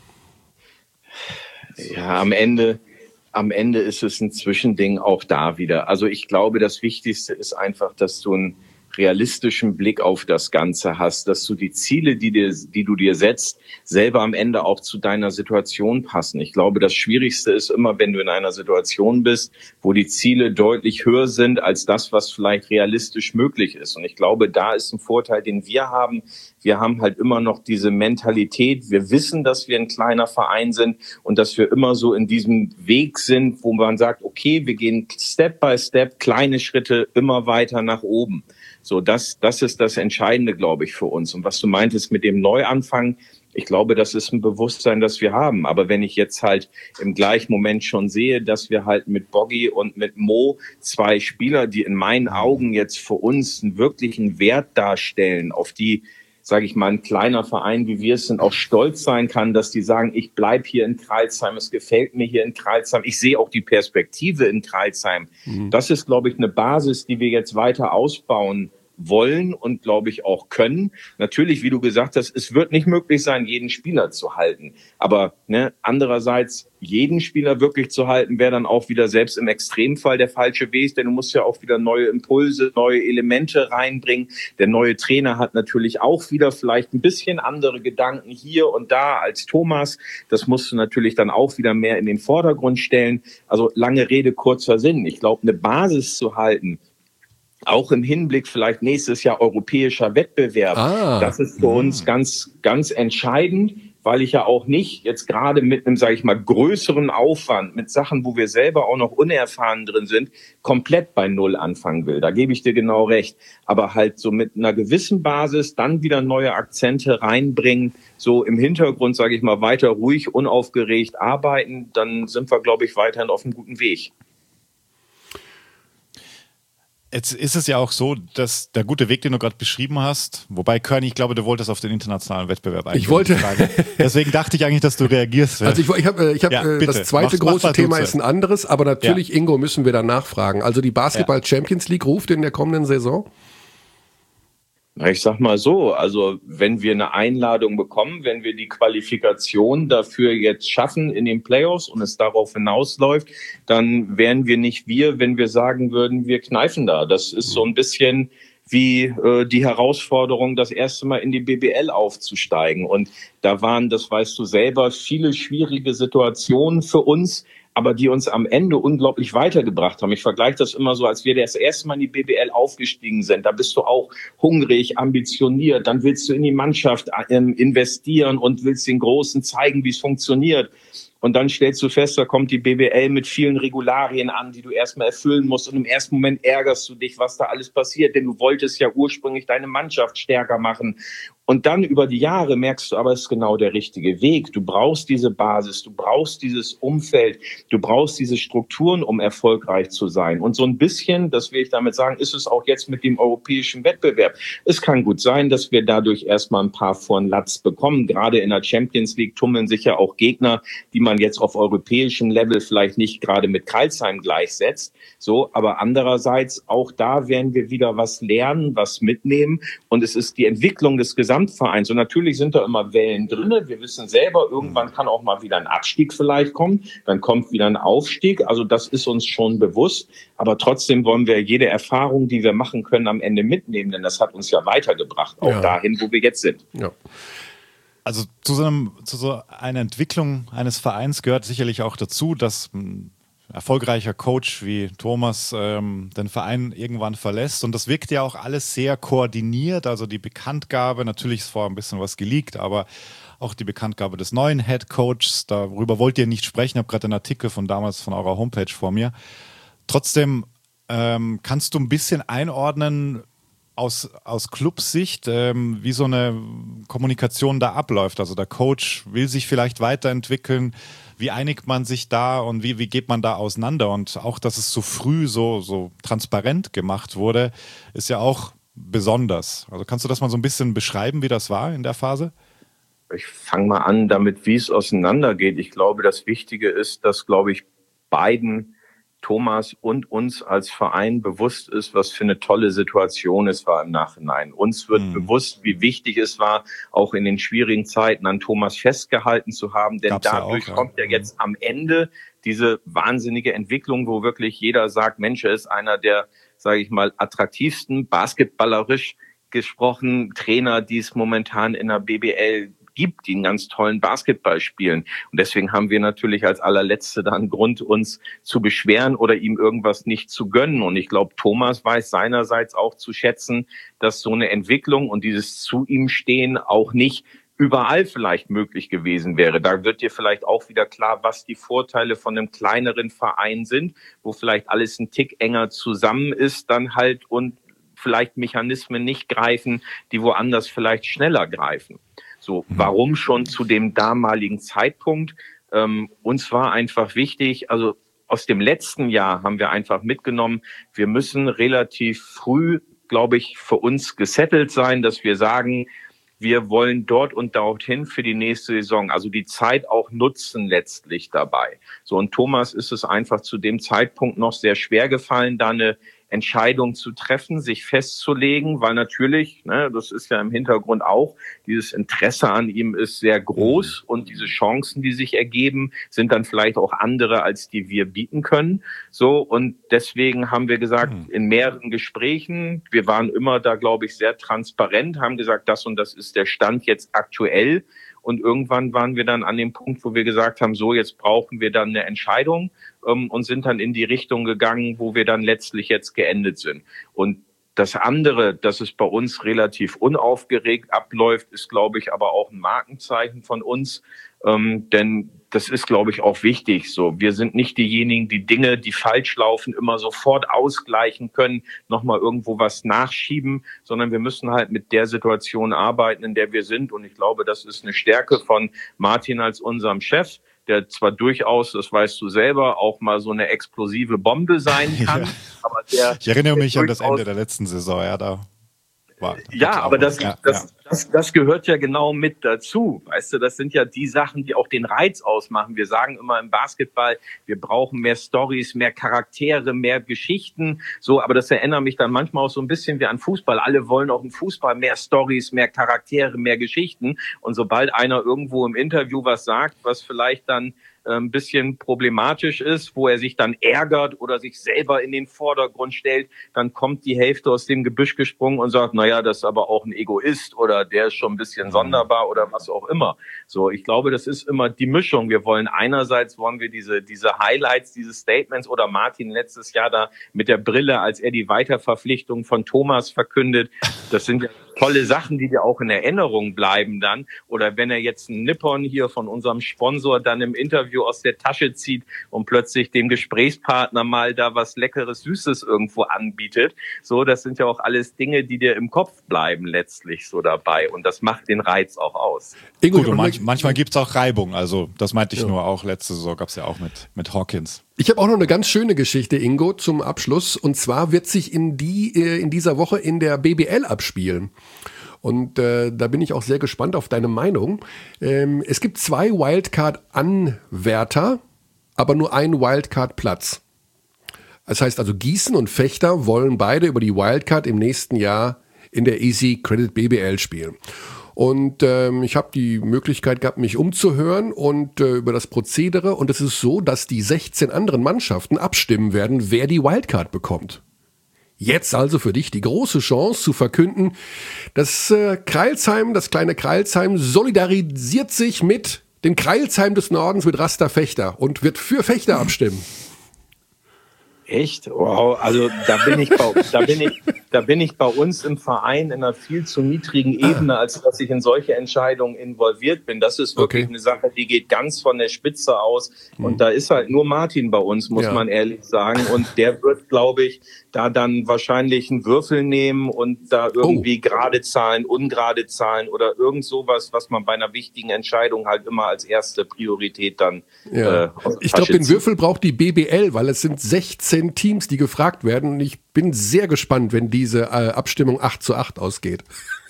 G: Ja, am Ende ist es ein Zwischending auch da wieder. Also ich glaube, das Wichtigste ist einfach, dass du einen realistischen Blick auf das Ganze hast, dass du die Ziele, die du dir setzt, selber am Ende auch zu deiner Situation passen. Ich glaube, das Schwierigste ist immer, wenn du in einer Situation bist, wo die Ziele deutlich höher sind als das, was vielleicht realistisch möglich ist. Und ich glaube, da ist ein Vorteil, den wir haben. Wir haben halt immer noch diese Mentalität. Wir wissen, dass wir ein kleiner Verein sind und dass wir immer so in diesem Weg sind, wo man sagt, okay, wir gehen Step by Step, kleine Schritte immer weiter nach oben. So, das ist das Entscheidende, glaube ich, für uns. Und was du meintest mit dem Neuanfang, ich glaube, das ist ein Bewusstsein, das wir haben. Aber wenn ich jetzt halt im gleichen Moment schon sehe, dass wir halt mit Boggy und mit Mo 2 Spieler, die in meinen Augen jetzt für uns einen wirklichen Wert darstellen, auf die, sage ich mal, ein kleiner Verein, wie wir es sind, auch stolz sein kann, dass die sagen, ich bleib hier in Crailsheim, es gefällt mir hier in Crailsheim, ich sehe auch die Perspektive in Crailsheim. Das ist, glaube ich, eine Basis, die wir jetzt weiter ausbauen wollen und, glaube ich, auch können. Natürlich, wie du gesagt hast, es wird nicht möglich sein, jeden Spieler zu halten. Aber andererseits, jeden Spieler wirklich zu halten, wäre dann auch wieder selbst im Extremfall der falsche Weg, denn du musst ja auch wieder neue Impulse, neue Elemente reinbringen. Der neue Trainer hat natürlich auch wieder vielleicht ein bisschen andere Gedanken hier und da als Thomas. Das musst du natürlich dann auch wieder mehr in den Vordergrund stellen. Also lange Rede, kurzer Sinn. Ich glaube, eine Basis zu halten, auch im Hinblick vielleicht nächstes Jahr europäischer Wettbewerb, das ist für uns ganz, ganz entscheidend, weil ich ja auch nicht jetzt gerade mit einem, sage ich mal, größeren Aufwand, mit Sachen, wo wir selber auch noch unerfahren drin sind, komplett bei Null anfangen will. Da gebe ich dir genau recht. Aber halt so mit einer gewissen Basis dann wieder neue Akzente reinbringen, so im Hintergrund, sage ich mal, weiter ruhig, unaufgeregt arbeiten, dann sind wir, glaube ich, weiterhin auf einem guten Weg.
B: Jetzt ist es ja auch so, dass der gute Weg, den du gerade beschrieben hast, wobei Körny, ich glaube, du wolltest auf den internationalen Wettbewerb eingehen.
A: Ich wollte.
B: Deswegen dachte ich eigentlich, dass du reagierst.
A: Also ich habe das zweite große Thema ist ein anderes, aber natürlich, Ingo, müssen wir da nachfragen. Also die Basketball Champions League ruft in der kommenden Saison?
G: Ich sag mal so, also wenn wir eine Einladung bekommen, wenn wir die Qualifikation dafür jetzt schaffen in den Playoffs und es darauf hinausläuft, dann wären wir nicht wir, wenn wir sagen würden, wir kneifen da. Das ist so ein bisschen wie die Herausforderung, das erste Mal in die BBL aufzusteigen. Und da waren, das weißt du selber, viele schwierige Situationen für uns, aber die uns am Ende unglaublich weitergebracht haben. Ich vergleiche das immer so, als wir das erste Mal in die BBL aufgestiegen sind. Da bist du auch hungrig, ambitioniert, dann willst du in die Mannschaft investieren und willst den Großen zeigen, wie es funktioniert. Und dann stellst du fest, da kommt die BBL mit vielen Regularien an, die du erstmal erfüllen musst. Und im ersten Moment ärgerst du dich, was da alles passiert, denn du wolltest ja ursprünglich deine Mannschaft stärker machen. Und dann über die Jahre merkst du aber, es ist genau der richtige Weg. Du brauchst diese Basis, du brauchst dieses Umfeld, du brauchst diese Strukturen, um erfolgreich zu sein. Und so ein bisschen, das will ich damit sagen, ist es auch jetzt mit dem europäischen Wettbewerb. Es kann gut sein, dass wir dadurch erstmal ein paar vor den Latz bekommen. Gerade in der Champions League tummeln sich ja auch Gegner, die man jetzt auf europäischem Level vielleicht nicht gerade mit Crailsheim gleichsetzt. So, aber andererseits, auch da werden wir wieder was lernen, was mitnehmen. Und es ist die Entwicklung des Gesamtvereins. Und natürlich sind da immer Wellen drin. Wir wissen selber, irgendwann kann auch mal wieder ein Abstieg vielleicht kommen. Dann kommt wieder ein Aufstieg. Also das ist uns schon bewusst. Aber trotzdem wollen wir jede Erfahrung, die wir machen können, am Ende mitnehmen. Denn das hat uns ja weitergebracht, auch dahin, wo wir jetzt sind.
B: Ja. Also zu so einer Entwicklung eines Vereins gehört sicherlich auch dazu, dass ein erfolgreicher Coach wie Thomas den Verein irgendwann verlässt. Und das wirkt ja auch alles sehr koordiniert. Also die Bekanntgabe, natürlich ist vorher ein bisschen was geleakt, aber auch die Bekanntgabe des neuen Head Coaches, darüber wollt ihr nicht sprechen. Ich habe gerade einen Artikel von damals von eurer Homepage vor mir. Trotzdem kannst du ein bisschen einordnen, aus Clubsicht, wie so eine Kommunikation da abläuft. Also der Coach will sich vielleicht weiterentwickeln. Wie einigt man sich da und wie geht man da auseinander? Und auch, dass es so früh so transparent gemacht wurde, ist ja auch besonders. Also kannst du das mal so ein bisschen beschreiben, wie das war in der Phase?
G: Ich fange mal an damit, wie es auseinandergeht. Ich glaube, das Wichtige ist, dass, glaube ich, beiden, Thomas und uns als Verein, bewusst ist, was für eine tolle Situation es war im Nachhinein. Uns wird bewusst, wie wichtig es war, auch in den schwierigen Zeiten an Thomas festgehalten zu haben, denn dadurch kommt ja jetzt am Ende diese wahnsinnige Entwicklung, wo wirklich jeder sagt, Mensch, er ist einer der, sage ich mal, attraktivsten, basketballerisch gesprochen, Trainer, die es momentan in der BBL gibt, die einen ganz tollen Basketball spielen. Und deswegen haben wir natürlich als allerletzte dann Grund, uns zu beschweren oder ihm irgendwas nicht zu gönnen. Und ich glaube, Thomas weiß seinerseits auch zu schätzen, dass so eine Entwicklung und dieses zu ihm stehen auch nicht überall vielleicht möglich gewesen wäre. Da wird dir vielleicht auch wieder klar, was die Vorteile von einem kleineren Verein sind, wo vielleicht alles ein Tick enger zusammen ist dann halt und vielleicht Mechanismen nicht greifen, die woanders vielleicht schneller greifen. So, warum schon zu dem damaligen Zeitpunkt? Uns war einfach wichtig, also aus dem letzten Jahr haben wir einfach mitgenommen, wir müssen relativ früh, glaube ich, für uns gesettelt sein, dass wir sagen, wir wollen dort und dorthin für die nächste Saison, also die Zeit auch nutzen letztlich dabei. So, und Thomas ist es einfach zu dem Zeitpunkt noch sehr schwer gefallen, da eine Entscheidung zu treffen, sich festzulegen, weil natürlich, ne, das ist ja im Hintergrund auch, dieses Interesse an ihm ist sehr groß und diese Chancen, die sich ergeben, sind dann vielleicht auch andere, als die wir bieten können. So, und deswegen haben wir gesagt, in mehreren Gesprächen, wir waren immer da, glaube ich, sehr transparent, haben gesagt, das und das ist der Stand jetzt aktuell. Und irgendwann waren wir dann an dem Punkt, wo wir gesagt haben, so, jetzt brauchen wir dann eine Entscheidung, und sind dann in die Richtung gegangen, wo wir dann letztlich jetzt geendet sind. Und das andere, dass es bei uns relativ unaufgeregt abläuft, ist, glaube ich, aber auch ein Markenzeichen von uns. Denn das ist, glaube ich, auch wichtig. So, wir sind nicht diejenigen, die Dinge, die falsch laufen, immer sofort ausgleichen können, nochmal irgendwo was nachschieben, sondern wir müssen halt mit der Situation arbeiten, in der wir sind. Und ich glaube, das ist eine Stärke von Martin als unserem Chef, der zwar durchaus, das weißt du selber, auch mal so eine explosive Bombe sein kann. Ja. Aber
B: ich erinnere mich an das Ende der letzten Saison, ja, da war.
G: Ja, aber das gehört ja genau mit dazu. Weißt du, das sind ja die Sachen, die auch den Reiz ausmachen. Wir sagen immer im Basketball, wir brauchen mehr Storys, mehr Charaktere, mehr Geschichten. So, aber das erinnert mich dann manchmal auch so ein bisschen wie an Fußball. Alle wollen auch im Fußball mehr Storys, mehr Charaktere, mehr Geschichten. Und sobald einer irgendwo im Interview was sagt, was vielleicht dann ein bisschen problematisch ist, wo er sich dann ärgert oder sich selber in den Vordergrund stellt, dann kommt die Hälfte aus dem Gebüsch gesprungen und sagt, naja, das ist aber auch ein Egoist oder der ist schon ein bisschen sonderbar oder was auch immer. So, ich glaube, das ist immer die Mischung. Wir wollen einerseits, wollen wir diese Highlights, diese Statements oder Martin letztes Jahr da mit der Brille, als er die Weiterverpflichtung von Thomas verkündet. Das sind ja tolle Sachen, die dir auch in Erinnerung bleiben dann. Oder wenn er jetzt einen Nippon hier von unserem Sponsor dann im Interview aus der Tasche zieht und plötzlich dem Gesprächspartner mal da was Leckeres, Süßes irgendwo anbietet. So, das sind ja auch alles Dinge, die dir im Kopf bleiben letztlich so dabei. Und das macht den Reiz auch aus.
B: Gut, und manchmal gibt's auch Reibung. Also das meinte ich nur auch. Letzte Saison gab's ja auch mit Hawkins.
A: Ich habe auch noch eine ganz schöne Geschichte, Ingo, zum Abschluss. Und zwar wird sich in dieser Woche in der BBL abspielen. Und da bin ich auch sehr gespannt auf deine Meinung. Es gibt 2 Wildcard-Anwärter, aber nur einen Wildcard-Platz. Das heißt also, Gießen und Vechta wollen beide über die Wildcard im nächsten Jahr in der Easy Credit BBL spielen. Und ich habe die Möglichkeit gehabt, mich umzuhören und über das Prozedere. Und es ist so, dass die 16 anderen Mannschaften abstimmen werden, wer die Wildcard bekommt. Jetzt also für dich die große Chance zu verkünden, dass Crailsheim, das kleine Crailsheim, solidarisiert sich mit dem Crailsheim des Nordens, mit Rasta Vechta und wird für Vechta abstimmen.
G: Echt? Wow, also da bin ich bei uns im Verein in einer viel zu niedrigen Ebene, als dass ich in solche Entscheidungen involviert bin. Das ist wirklich eine Sache, die geht ganz von der Spitze aus. Und da ist halt nur Martin bei uns, muss man ehrlich sagen. Und der wird, glaube ich, da dann wahrscheinlich einen Würfel nehmen und da irgendwie gerade Zahlen, ungerade Zahlen oder irgend sowas, was man bei einer wichtigen Entscheidung halt immer als erste Priorität dann
A: ich glaube, den Würfel braucht die BBL, weil es sind 16 Teams, die gefragt werden. Und ich bin sehr gespannt, wenn diese Abstimmung 8:8 ausgeht.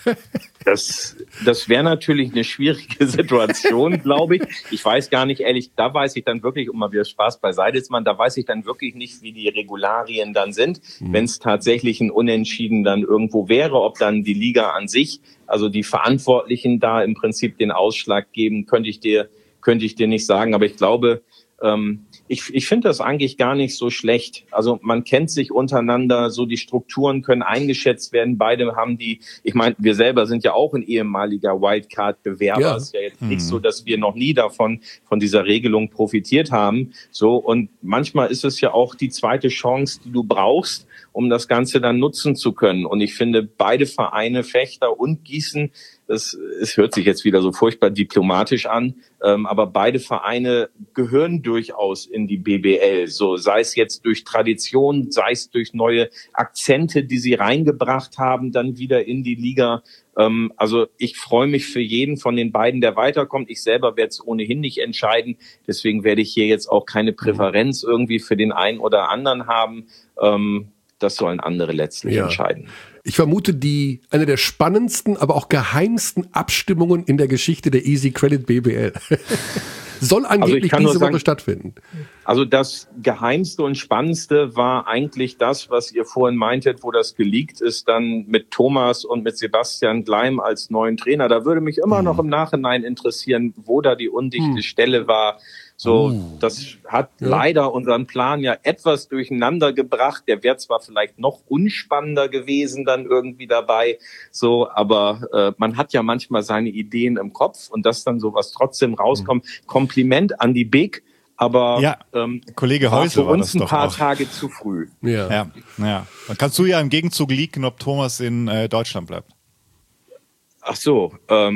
G: Das wäre natürlich eine schwierige Situation, glaube ich. Ich weiß gar nicht, ehrlich, da weiß ich dann wirklich, um mal wieder Spaß beiseite ist, da weiß ich dann wirklich nicht, wie die Regularien dann sind, wenn es tatsächlich ein Unentschieden dann irgendwo wäre, ob dann die Liga an sich, also die Verantwortlichen da im Prinzip den Ausschlag geben, könnte ich dir nicht sagen. Aber ich glaube, ich finde das eigentlich gar nicht so schlecht. Also man kennt sich untereinander, so die Strukturen können eingeschätzt werden. Beide haben ich meine, wir selber sind ja auch ein ehemaliger Wildcard-Bewerber. Ja. Es ist ja jetzt nicht so, dass wir noch nie von dieser Regelung profitiert haben. So, und manchmal ist es ja auch die zweite Chance, die du brauchst, um das Ganze dann nutzen zu können. Und ich finde, beide Vereine, Vechta und Gießen, es hört sich jetzt wieder so furchtbar diplomatisch an, aber beide Vereine gehören durchaus in die BBL. So, sei es jetzt durch Tradition, sei es durch neue Akzente, die sie reingebracht haben, dann wieder in die Liga. Also ich freue mich für jeden von den beiden, der weiterkommt. Ich selber werde es ohnehin nicht entscheiden. Deswegen werde ich hier jetzt auch keine Präferenz irgendwie für den einen oder anderen haben. Das sollen andere letztlich entscheiden.
A: Ich vermute, eine der spannendsten, aber auch geheimsten Abstimmungen in der Geschichte der Easy Credit BBL. Soll angeblich diese Woche stattfinden.
G: Also das Geheimste und Spannendste war eigentlich das, was ihr vorhin meintet, wo das geleakt ist, dann mit Thomas und mit Sebastian Gleim als neuen Trainer. Da würde mich immer noch im Nachhinein interessieren, wo da die undichte Stelle war. So, das hat leider unseren Plan ja etwas durcheinander gebracht. Der wäre zwar vielleicht noch unspannender gewesen dann irgendwie dabei, so, aber man hat ja manchmal seine Ideen im Kopf und dass dann sowas trotzdem rauskommt. Kompliment an die Big. Aber
B: Kollege Häusl
G: war für
B: war
G: uns
B: das
G: ein paar
B: doch auch.
G: Tage zu früh.
B: Ja. Dann kannst du ja im Gegenzug leaken, ob Thomas in Deutschland bleibt.
G: Ach so,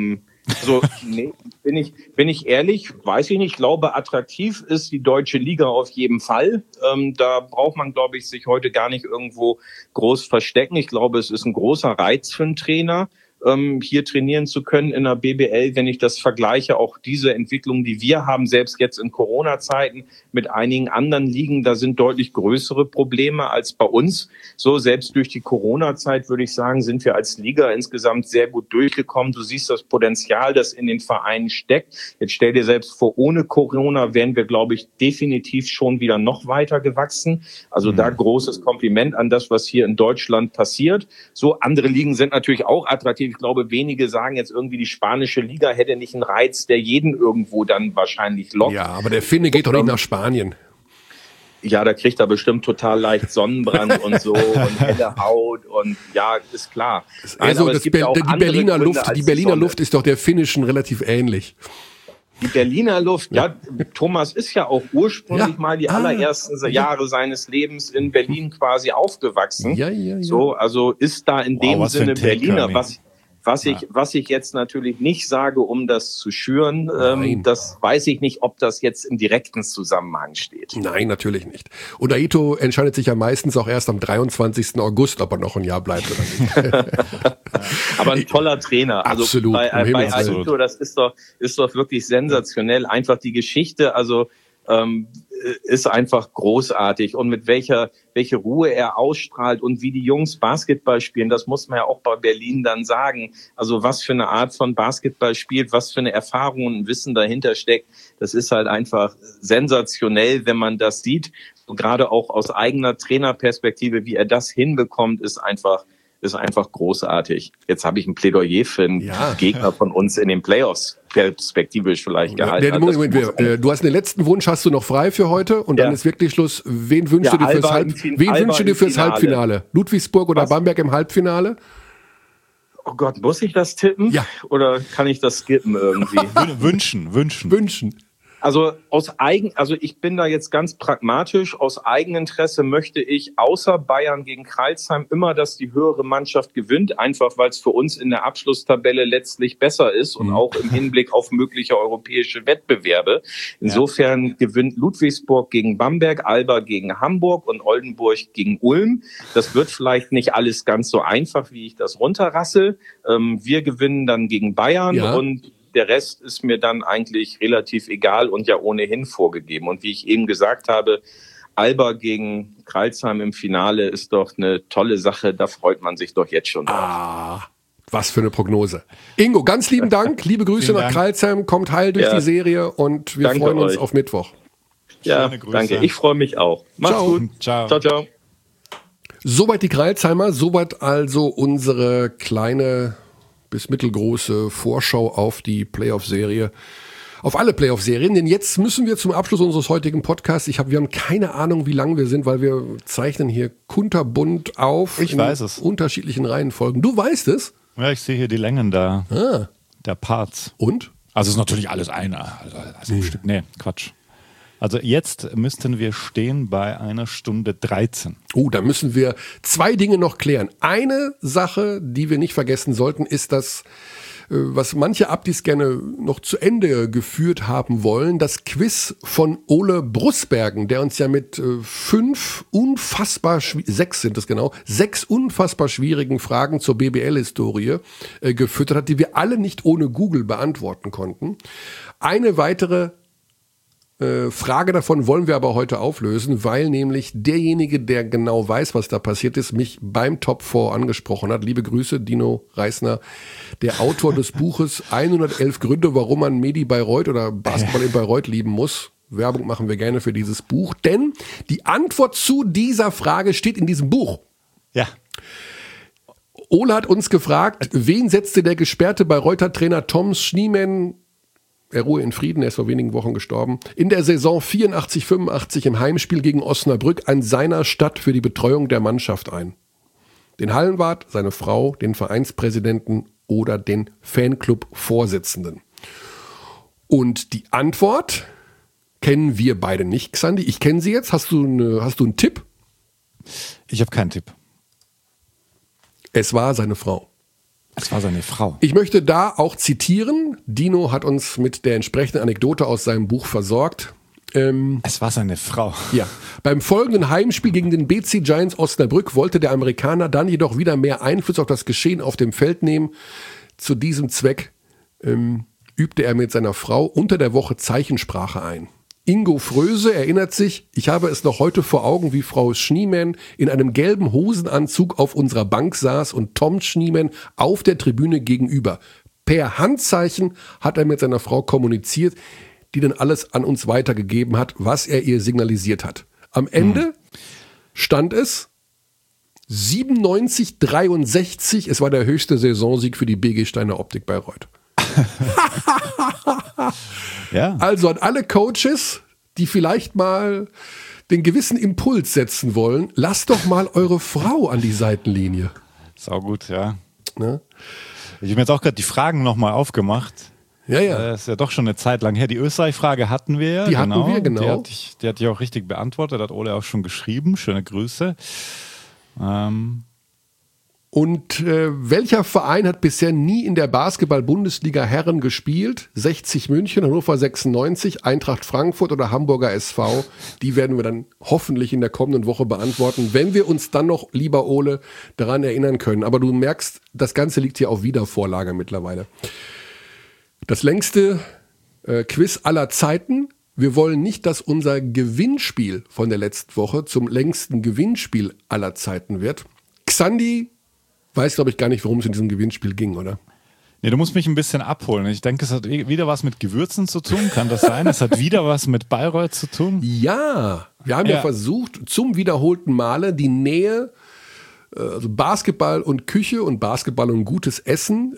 G: nee, bin ich ehrlich, weiß ich nicht. Ich glaube, attraktiv ist die deutsche Liga auf jeden Fall. Da braucht man, glaube ich, sich heute gar nicht irgendwo groß verstecken. Ich glaube, es ist ein großer Reiz für einen Trainer, hier trainieren zu können in der BBL, wenn ich das vergleiche, auch diese Entwicklung, die wir haben, selbst jetzt in Corona-Zeiten mit einigen anderen Ligen, da sind deutlich größere Probleme als bei uns. So, selbst durch die Corona-Zeit, würde ich sagen, sind wir als Liga insgesamt sehr gut durchgekommen. Du siehst das Potenzial, das in den Vereinen steckt. Jetzt stell dir selbst vor, ohne Corona wären wir, glaube ich, definitiv schon wieder noch weiter gewachsen. Also da großes Kompliment an das, was hier in Deutschland passiert. So, andere Ligen sind natürlich auch attraktiv. Ich glaube, wenige sagen jetzt irgendwie, die spanische Liga hätte nicht einen Reiz, der jeden irgendwo dann wahrscheinlich lockt.
A: Ja, aber der Finne geht doch nicht nach Spanien.
G: Ja, da kriegt er bestimmt total leicht Sonnenbrand und so und helle Haut und ja, ist klar.
A: Also
G: Nein,
A: die Berliner Luft ist doch der finnischen relativ ähnlich.
G: Die Berliner Luft, ja, Thomas ist ja auch ursprünglich mal die allerersten Jahre seines Lebens in Berlin quasi aufgewachsen.
A: Ja.
G: So, also ist da in dem Sinne Berliner,
B: Take,
G: was ich jetzt natürlich nicht sage, um das zu schüren, das weiß ich nicht, ob das jetzt im direkten Zusammenhang steht.
A: Nein, natürlich nicht. Und Aito entscheidet sich ja meistens auch erst am 23. August, ob er noch ein Jahr bleibt oder nicht.
G: Aber ein toller Trainer. Also
A: absolut.
G: Bei Aito, das ist doch wirklich sensationell. Einfach die Geschichte, also ist einfach großartig und mit welche Ruhe er ausstrahlt und wie die Jungs Basketball spielen, das muss man ja auch bei Berlin dann sagen. Also was für eine Art von Basketball spielt, was für eine Erfahrung und Wissen dahinter steckt, das ist halt einfach sensationell, wenn man das sieht. Und gerade auch aus eigener Trainerperspektive, wie er das hinbekommt, ist einfach großartig. Jetzt habe ich ein Plädoyer für einen Gegner von uns in den Playoffs perspektivisch vielleicht gehalten.
A: Du hast den letzten Wunsch, hast du noch frei für heute und dann ist wirklich Schluss. Wen wünschst du dir fürs Halbfinale? Ludwigsburg oder Bamberg im Halbfinale?
G: Oh Gott, muss ich das tippen? Ja. Oder kann ich das skippen irgendwie?
B: Wünschen.
G: Also ich bin da jetzt ganz pragmatisch. Aus Eigeninteresse möchte ich außer Bayern gegen Crailsheim immer, dass die höhere Mannschaft gewinnt, einfach weil es für uns in der Abschlusstabelle letztlich besser ist und auch im Hinblick auf mögliche europäische Wettbewerbe. Insofern gewinnt Ludwigsburg gegen Bamberg, Alba gegen Hamburg und Oldenburg gegen Ulm. Das wird vielleicht nicht alles ganz so einfach, wie ich das runterrassel. Wir gewinnen dann gegen Bayern und der Rest ist mir dann eigentlich relativ egal und ja ohnehin vorgegeben. Und wie ich eben gesagt habe, Alba gegen Crailsheim im Finale ist doch eine tolle Sache. Da freut man sich doch jetzt schon drauf.
A: Was für eine Prognose. Ingo, ganz lieben Dank. Liebe Grüße nach Crailsheim. Kommt heil durch die Serie und wir freuen uns auf Mittwoch.
G: Ja, danke. Ich freue mich auch. Macht's gut. Ciao.
A: Soweit die Crailsheimer. Soweit also unsere kleine bis mittelgroße Vorschau auf die Playoff-Serie, auf alle Playoff-Serien. Denn jetzt müssen wir zum Abschluss unseres heutigen Podcasts, wir haben keine Ahnung, wie lang wir sind, weil wir zeichnen hier kunterbunt auf.
B: Ich weiß es.
A: Unterschiedlichen Reihenfolgen. Du weißt es?
B: Ja, ich sehe hier die Längen da. Der Parts.
A: Und?
B: Also ist natürlich alles einer. Also Stück. Nee, Quatsch. Also jetzt müssten wir stehen bei 1 Stunde 13.
A: Oh, da müssen wir 2 Dinge noch klären. Eine Sache, die wir nicht vergessen sollten, ist das, was manche Abdis gerne noch zu Ende geführt haben wollen, das Quiz von Ole Brussbergen, der uns ja mit 6 unfassbar schwierigen Fragen zur BBL-Historie gefüttert hat, die wir alle nicht ohne Google beantworten konnten. Eine weitere Frage davon wollen wir aber heute auflösen, weil nämlich derjenige, der genau weiß, was da passiert ist, mich beim Top 4 angesprochen hat. Liebe Grüße, Dino Reisner, der Autor des Buches 111 Gründe, warum man Medi Bayreuth oder Basketball in Bayreuth lieben muss. Werbung machen wir gerne für dieses Buch, denn die Antwort zu dieser Frage steht in diesem Buch.
B: Ja.
A: Ole hat uns gefragt, wen setzte der gesperrte Bayreuther-Trainer Tom Schneemann, er ruhe in Frieden, er ist vor wenigen Wochen gestorben, in der Saison 84/85 im Heimspiel gegen Osnabrück an seiner Stadt für die Betreuung der Mannschaft ein? Den Hallenwart, seine Frau, den Vereinspräsidenten oder den Fanclub-Vorsitzenden? Und die Antwort kennen wir beide nicht, Xandi. Ich kenne sie jetzt. Hast du einen Tipp?
B: Ich habe keinen Tipp.
A: Es war seine Frau.
B: Es war seine Frau.
A: Ich möchte da auch zitieren. Dino hat uns mit der entsprechenden Anekdote aus seinem Buch versorgt.
B: Es war seine Frau.
A: Ja. Beim folgenden Heimspiel gegen den BC Giants Osnabrück wollte der Amerikaner dann jedoch wieder mehr Einfluss auf das Geschehen auf dem Feld nehmen. Zu diesem Zweck übte er mit seiner Frau unter der Woche Zeichensprache ein. Ingo Fröse erinnert sich, ich habe es noch heute vor Augen, wie Frau Schneemann in einem gelben Hosenanzug auf unserer Bank saß und Tom Schneemann auf der Tribüne gegenüber. Per Handzeichen hat er mit seiner Frau kommuniziert, die dann alles an uns weitergegeben hat, was er ihr signalisiert hat. Am Ende stand es 97:63, es war der höchste Saisonsieg für die BG Steiner Optik Bayreuth.
B: Ja.
A: Also an alle Coaches, die vielleicht mal den gewissen Impuls setzen wollen, lasst doch mal eure Frau an die Seitenlinie.
B: Sau gut, ja.
A: Ne?
B: Ich habe mir jetzt auch gerade die Fragen nochmal aufgemacht.
A: Ja, ja.
B: Das ist ja doch schon eine Zeit lang her. Die Österreich-Frage hatten wir ja.
A: Die hatten wir, genau.
B: Die hatte ich auch richtig beantwortet, hat Ole auch schon geschrieben. Schöne Grüße.
A: Und welcher Verein hat bisher nie in der Basketball-Bundesliga Herren gespielt? 60 München, Hannover 96, Eintracht Frankfurt oder Hamburger SV? Die werden wir dann hoffentlich in der kommenden Woche beantworten, wenn wir uns dann noch, lieber Ole, daran erinnern können. Aber du merkst, das Ganze liegt hier auf Wiedervorlage mittlerweile. Das längste Quiz aller Zeiten. Wir wollen nicht, dass unser Gewinnspiel von der letzten Woche zum längsten Gewinnspiel aller Zeiten wird. Xandi weiß, glaube ich, gar nicht, worum es in diesem Gewinnspiel ging, oder?
B: Nee, du musst mich ein bisschen abholen. Ich denke, es hat wieder was mit Gewürzen zu tun. Kann das sein? Es hat wieder was mit Bayreuth zu tun?
A: Ja, wir haben ja versucht, zum wiederholten Male die Nähe, also Basketball und Küche und Basketball und gutes Essen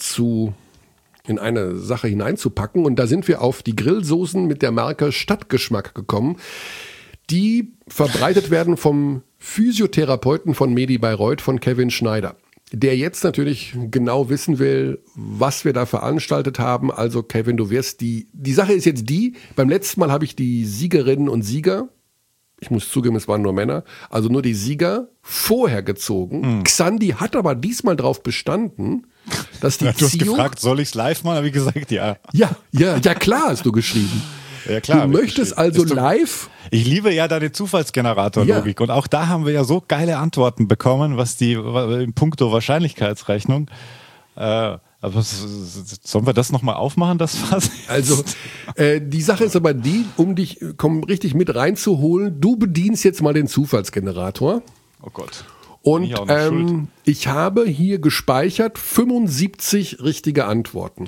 A: in eine Sache hineinzupacken. Und da sind wir auf die Grillsoßen mit der Marke Stadtgeschmack gekommen, die verbreitet werden vom Physiotherapeuten von Medi Bayreuth, von Kevin Schneider, der jetzt natürlich genau wissen will, was wir da veranstaltet haben. Also Kevin, du wirst die Sache ist jetzt die, beim letzten Mal habe ich die Siegerinnen und Sieger, ich muss zugeben, es waren nur Männer, also nur die Sieger vorher gezogen. Xandi hat aber diesmal darauf bestanden, dass die
B: Du hast
A: Ziehung...
B: gefragt, soll ich es live machen? Habe ich gesagt, ja.
A: Ja, klar hast du geschrieben.
B: Ja, klar,
A: du möchtest also live...
B: Ich liebe ja deine Zufallsgenerator-Logik. Und auch da haben wir ja so geile Antworten bekommen, was die in puncto Wahrscheinlichkeitsrechnung. Aber sollen wir das nochmal aufmachen, das Fass?
A: Also, die Sache ist aber die, um dich richtig mit reinzuholen, du bedienst jetzt mal den Zufallsgenerator.
B: Oh Gott.
A: Und ich habe hier gespeichert 75 richtige Antworten.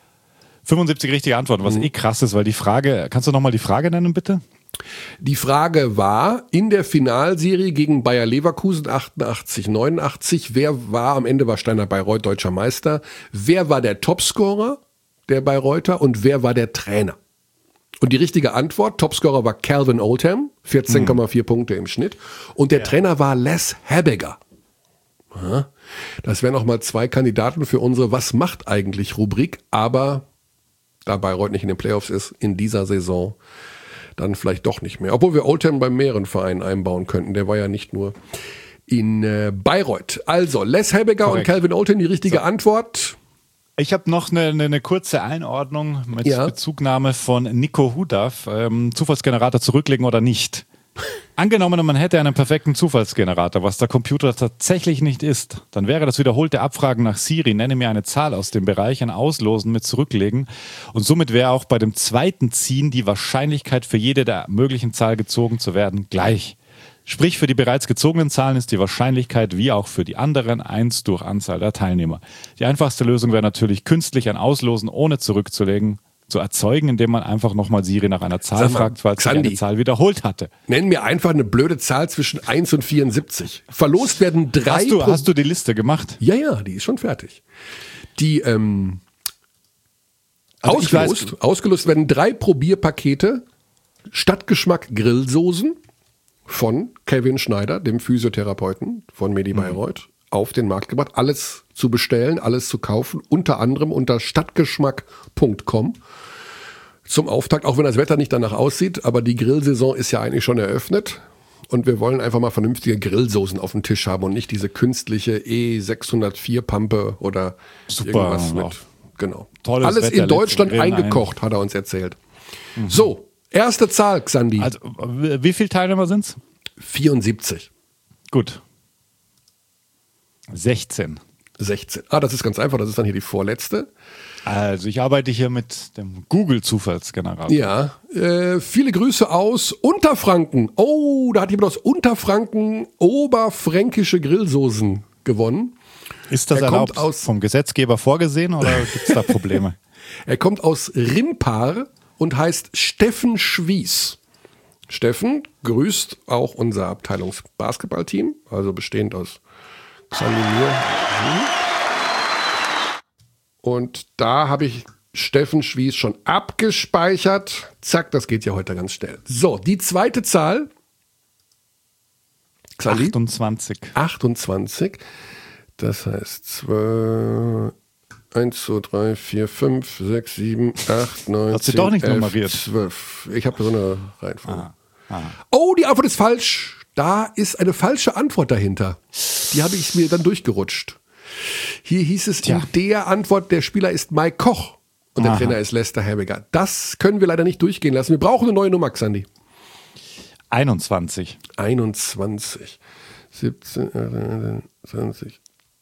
B: 75 richtige Antworten, was krass ist, weil die Frage, kannst du nochmal die Frage nennen, bitte?
A: Die Frage war, in der Finalserie gegen Bayer Leverkusen 88/89, wer war, am Ende war Steiner Bayreuth deutscher Meister, wer war der Topscorer der Bayreuther und wer war der Trainer? Und die richtige Antwort, Topscorer war Calvin Oldham, 14,4 Punkte im Schnitt, und der Trainer war Les Habegger. Das wären nochmal 2 Kandidaten für unsere Was macht eigentlich Rubrik, aber da Bayreuth nicht in den Playoffs ist, in dieser Saison dann vielleicht doch nicht mehr. Obwohl wir Oldham bei mehreren Vereinen einbauen könnten. Der war ja nicht nur in Bayreuth. Also, Les Habegger und Calvin Oldham, die richtige Antwort.
B: Ich habe noch eine kurze Einordnung mit Bezugnahme von Nico Hudaf. Zufallsgenerator zurücklegen oder nicht? Angenommen, man hätte einen perfekten Zufallsgenerator, was der Computer tatsächlich nicht ist, dann wäre das wiederholte Abfragen nach Siri, nenne mir eine Zahl aus dem Bereich, ein Auslosen mit Zurücklegen, und somit wäre auch bei dem zweiten Ziehen die Wahrscheinlichkeit für jede der möglichen Zahl gezogen zu werden gleich. Sprich, für die bereits gezogenen Zahlen ist die Wahrscheinlichkeit wie auch für die anderen 1 durch Anzahl der Teilnehmer. Die einfachste Lösung wäre natürlich künstlich ein Auslosen ohne zurückzulegen. zu erzeugen, indem man einfach nochmal Siri nach einer Zahl
A: Sag mal,
B: fragt, weil sie eine
A: Xandi,
B: Zahl wiederholt hatte.
A: Nenn mir einfach eine blöde Zahl zwischen 1 und 74. Verlost werden 3...
B: Hast du die Liste gemacht?
A: Ja, die ist schon fertig. Die
B: Also
A: ausgelost werden 3 Probierpakete Stadtgeschmack Grillsoßen von Kevin Schneider, dem Physiotherapeuten von Medi Bayreuth, auf den Markt gebracht. Alles zu bestellen, alles zu kaufen, unter anderem unter stadtgeschmack.com. Zum Auftakt, auch wenn das Wetter nicht danach aussieht, aber die Grillsaison ist ja eigentlich schon eröffnet. Und wir wollen einfach mal vernünftige Grillsoßen auf dem Tisch haben und nicht diese künstliche E604-Pampe oder irgendwas mit. Genau.
B: Tolles
A: Alles
B: Wetter,
A: in Deutschland
B: letzten Grillen
A: eingekocht, hat er uns erzählt. So, erste Zahl, Xandi.
B: Also, wie viele Teilnehmer sind es?
A: 74.
B: Gut. 16.
A: 16. Das ist ganz einfach, das ist dann hier die vorletzte.
B: Also ich arbeite hier mit dem Google-Zufallsgenerator.
A: Ja, viele Grüße aus Unterfranken. Oh, da hat jemand aus Unterfranken oberfränkische Grillsoßen gewonnen.
B: Ist das erlaubt vom Gesetzgeber vorgesehen oder gibt es da Probleme?
A: Er kommt aus Rimpar und heißt Steffen Schwies. Steffen grüßt auch unser Abteilungsbasketballteam, also bestehend aus Xandi, mir. Und da habe ich Steffen Schwies schon abgespeichert. Zack, das geht ja heute ganz schnell. So, die zweite Zahl. Xandi?
B: 28.
A: 28. Das heißt 2, 1, 2, 3, 4, 5, 6, 7, 8, 9,
B: Hat sie
A: 10,
B: doch nicht
A: 11,
B: nummeriert.
A: 12. Ich habe so eine Reihenfolge. Oh, die Antwort ist falsch. Da ist eine falsche Antwort dahinter. Die habe ich mir dann durchgerutscht. Hier hieß es in der Antwort, der Spieler ist Mike Koch und der Trainer ist Lester Herbiger. Das können wir leider nicht durchgehen lassen. Wir brauchen eine neue Nummer, Xandi.
B: 21.
A: 21. 17, 20,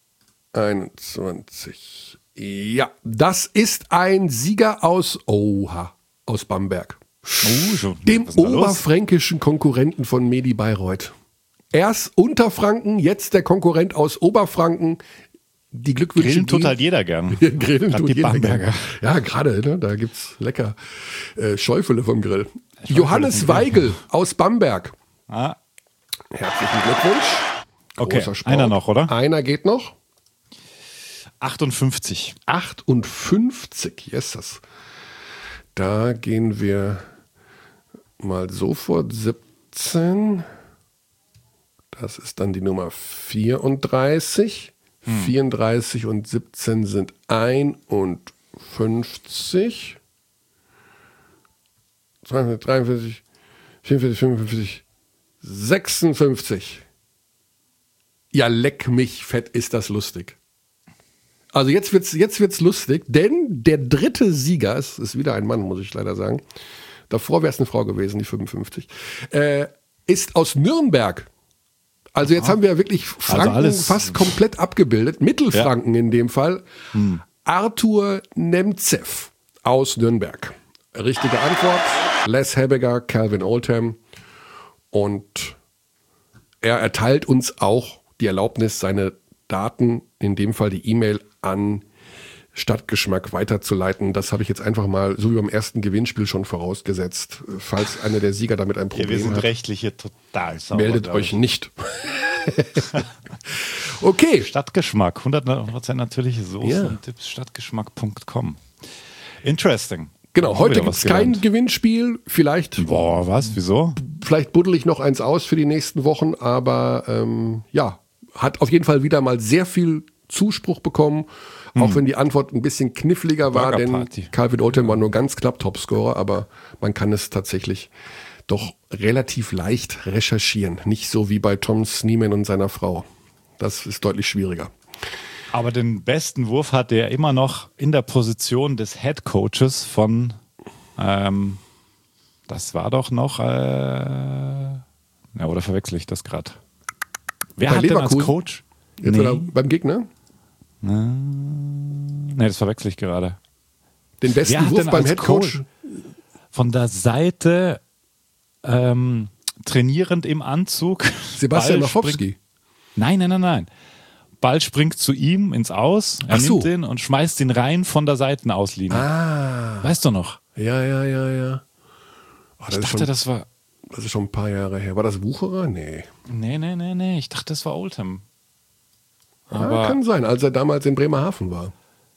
A: 21. Ja, das ist ein Sieger aus Bamberg. Dem oberfränkischen Konkurrenten von Medi Bayreuth. Erst Unterfranken, jetzt der Konkurrent aus Oberfranken. Die Glückwünsche.
B: Grillen tut halt jeder gern.
A: Grillen tut
B: die
A: jeder
B: Bamberger.
A: gern. Ja, gerade, ne, da gibt's lecker Schäufele vom Grill. Johannes Weigel aus Bamberg. Herzlichen Glückwunsch.
B: Okay,
A: Großer Sport.
B: einer noch, oder?
A: Einer geht noch.
B: 58.
A: 58, yes. Da gehen wir mal sofort 17. Das ist dann die Nummer 34. 34 und 17 sind 51. 42, 43, 44, 45, 56. Ja, leck mich fett, ist das lustig. Also jetzt wird's lustig, denn der dritte Sieger, es ist wieder ein Mann, muss ich leider sagen. Davor wäre es eine Frau gewesen, die 55. Ist aus Nürnberg. Also jetzt haben wir wirklich Franken fast komplett abgebildet. Mittelfranken in dem Fall. Arthur Nemzev aus Nürnberg. Richtige Antwort. Les Herbiger, Calvin Oldham. Und er erteilt uns auch die Erlaubnis, seine Daten, in dem Fall die E-Mail, an Stadtgeschmack weiterzuleiten. Das habe ich jetzt einfach mal, so wie beim ersten Gewinnspiel schon vorausgesetzt. Falls einer der Sieger damit ein Problem hat.
B: Wir sind rechtlich hier total sauber.
A: Meldet euch nicht. Okay.
B: Stadtgeschmack, 100% natürliche Soße und Tipps, stadtgeschmack.com. Interesting.
A: Genau, heute gibt es kein Gewinnspiel. Vielleicht.
B: Wieso?
A: Vielleicht buddel ich noch eins aus für die nächsten Wochen, aber hat auf jeden Fall wieder mal sehr viel Zuspruch bekommen. Auch wenn die Antwort ein bisschen kniffliger war, denn Calvin Oldham war nur ganz knapp Topscorer, aber man kann es tatsächlich doch relativ leicht recherchieren. Nicht so wie bei Tom Sneeman und seiner Frau. Das ist deutlich schwieriger.
B: Aber den besten Wurf hatte er immer noch in der Position des Head Coaches von, das war doch noch, oder verwechsel ich das gerade? Wer
A: bei
B: hat denn
A: Leverkusen?
B: als Coach?
A: Jetzt oder beim Gegner?
B: Nee, das verwechsel ich gerade.
A: Den besten Wurf beim Head Coach?
B: Von der Seite trainierend im Anzug.
A: Sebastian Machowski.
B: Nein. Ball springt zu ihm ins Aus, er nimmt den und schmeißt ihn rein von der Seitenauslinie. Weißt du noch?
A: Ja. Oh,
B: Ich dachte, das war...
A: Das ist schon ein paar Jahre her. War das Wucherer? Nee.
B: Nee. Ich dachte, das war Oldham. Aber
A: kann sein, als er damals in Bremerhaven war.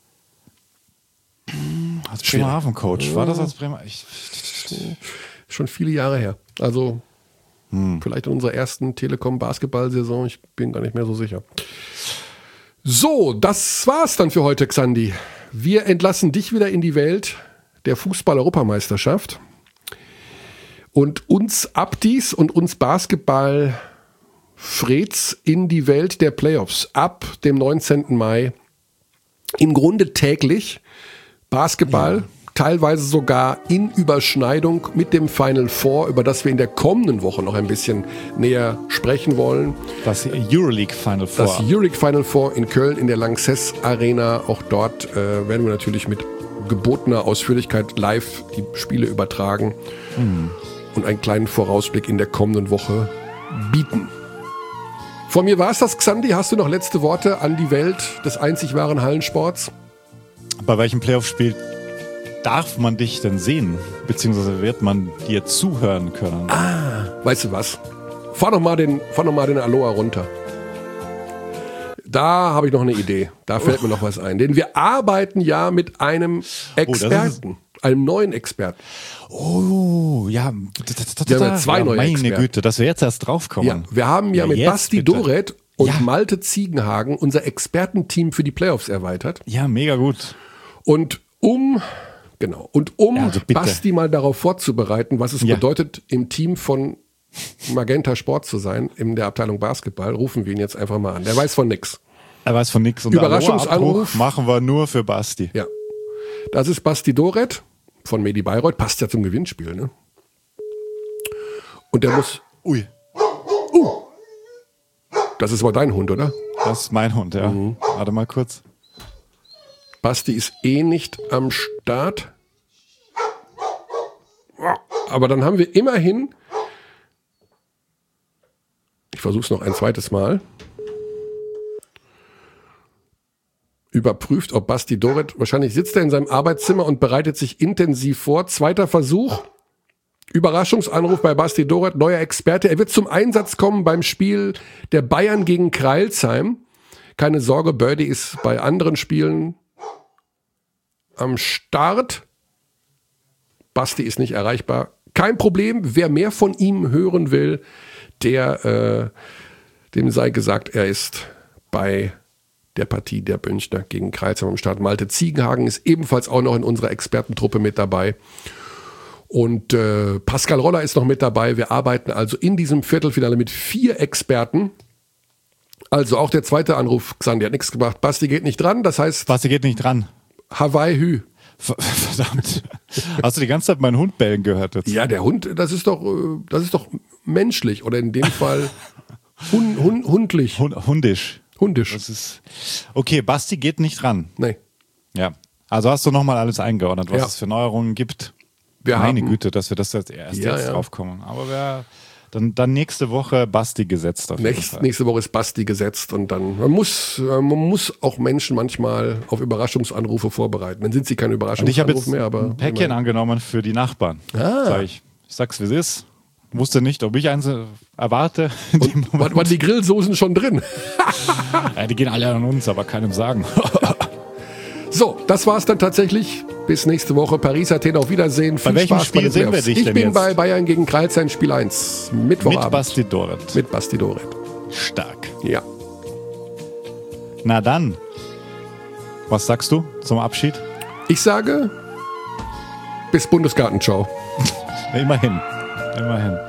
B: Als Bremerhaven-Coach. War das als Bremer?
A: Schon viele Jahre her. Also vielleicht in unserer ersten Telekom-Basketball-Saison. Ich bin gar nicht mehr so sicher. So, das war's dann für heute, Xandi. Wir entlassen dich wieder in die Welt der Fußball-Europameisterschaft. Und uns Abdis und uns Basketball-Freds in die Welt der Playoffs ab dem 19. Mai. Im Grunde täglich Basketball, teilweise sogar in Überschneidung mit dem Final Four, über das wir in der kommenden Woche noch ein bisschen näher sprechen wollen.
B: Das Euroleague Final Four.
A: Das Euroleague Final Four in Köln in der Lanxess Arena. Auch dort werden wir natürlich mit gebotener Ausführlichkeit live die Spiele übertragen. Und einen kleinen Vorausblick in der kommenden Woche bieten. Von mir war es das, Xandi. Hast du noch letzte Worte an die Welt des einzig wahren Hallensports?
B: Bei welchem Playoff-Spiel darf man dich denn sehen? Beziehungsweise wird man dir zuhören können?
A: Weißt du was? Fahr noch mal den Aloha runter. Da habe ich noch eine Idee. Da fällt mir noch was ein. Denn wir arbeiten ja mit einem Experten. Einem neuen Experten.
B: Oh, ja.
A: Wir haben ja zwei neue
B: meine
A: Experten.
B: Güte, dass wir jetzt erst draufkommen.
A: Ja, wir haben ja mit
B: jetzt
A: Basti
B: bitte.
A: Doret und Malte Ziegenhagen unser Expertenteam für die Playoffs erweitert.
B: Ja, mega gut.
A: Und um
B: Ja, also bitte.
A: Basti mal darauf vorzubereiten, was es bedeutet, im Team von Magenta Sport zu sein, in der Abteilung Basketball, rufen wir ihn jetzt einfach mal an. Der weiß von nix.
B: Er weiß von nix. Und
A: Überraschungsanruf
B: machen wir nur für Basti.
A: Ja. Das ist Basti Doret von Medi Bayreuth. Passt ja zum Gewinnspiel, ne? Und der muss...
B: Ui.
A: Das ist wohl dein Hund, oder?
B: Das ist mein Hund, ja. Warte mal kurz.
A: Basti ist nicht am Start. Aber dann haben wir immerhin... Ich versuche es noch ein zweites Mal. Überprüft, ob Basti Doret, wahrscheinlich sitzt er in seinem Arbeitszimmer und bereitet sich intensiv vor. Zweiter Versuch. Überraschungsanruf bei Basti Doret, neuer Experte. Er wird zum Einsatz kommen beim Spiel der Bayern gegen Crailsheim. Keine Sorge, Birdie ist bei anderen Spielen am Start. Basti ist nicht erreichbar. Kein Problem. Wer mehr von ihm hören will, dem sei gesagt, er ist bei der Partie der Münchner gegen Crailsheim am Start. Malte Ziegenhagen ist ebenfalls auch noch in unserer Expertentruppe mit dabei. Und Pascal Roller ist noch mit dabei. Wir arbeiten also in diesem Viertelfinale mit 4 Experten. Also auch der zweite Anruf, Xandi, hat nichts gebracht. Basti geht nicht dran, das heißt...
B: Basti geht nicht dran.
A: Hawaii Hü.
B: Verdammt. Hast du die ganze Zeit meinen Hund bellen gehört jetzt?
A: Ja, der Hund, das ist doch menschlich oder in dem Fall hundlich.
B: Hundisch.
A: Hundisch.
B: Das ist okay, Basti geht nicht ran.
A: Nee.
B: Ja. Also hast du nochmal alles eingeordnet, was es für Neuerungen gibt. Meine Güte, dass wir das jetzt erst draufkommen. Aber dann nächste Woche Basti gesetzt.
A: Nächste Woche ist Basti gesetzt und dann man muss auch Menschen manchmal auf Überraschungsanrufe vorbereiten. Dann sind sie kein Überraschungsanruf mehr. Aber
B: ein Päckchen angenommen für die Nachbarn. Ich sag's, wie es ist. Wusste nicht, ob ich eins erwarte.
A: Und waren die Grillsoßen schon drin?
B: Ja, die gehen alle an uns, aber keinem sagen.
A: So, das war's dann tatsächlich. Bis nächste Woche. Paris, Athen, auf Wiedersehen. Viel
B: bei welchem
A: Spaß
B: Spiel
A: bei den
B: sehen wir
A: Playoffs.
B: dich
A: Ich
B: denn
A: bin
B: jetzt?
A: bei Bayern gegen Crailsheim, Spiel 1. Mittwochabend.
B: Mit Basti Doret.
A: Mit Basti Doret.
B: Stark.
A: Ja.
B: Na dann, was sagst du zum Abschied?
A: Ich sage, bis Bundesgartenschau.
B: Immerhin.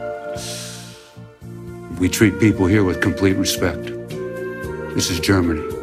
H: We treat people here with complete respect. This is Germany.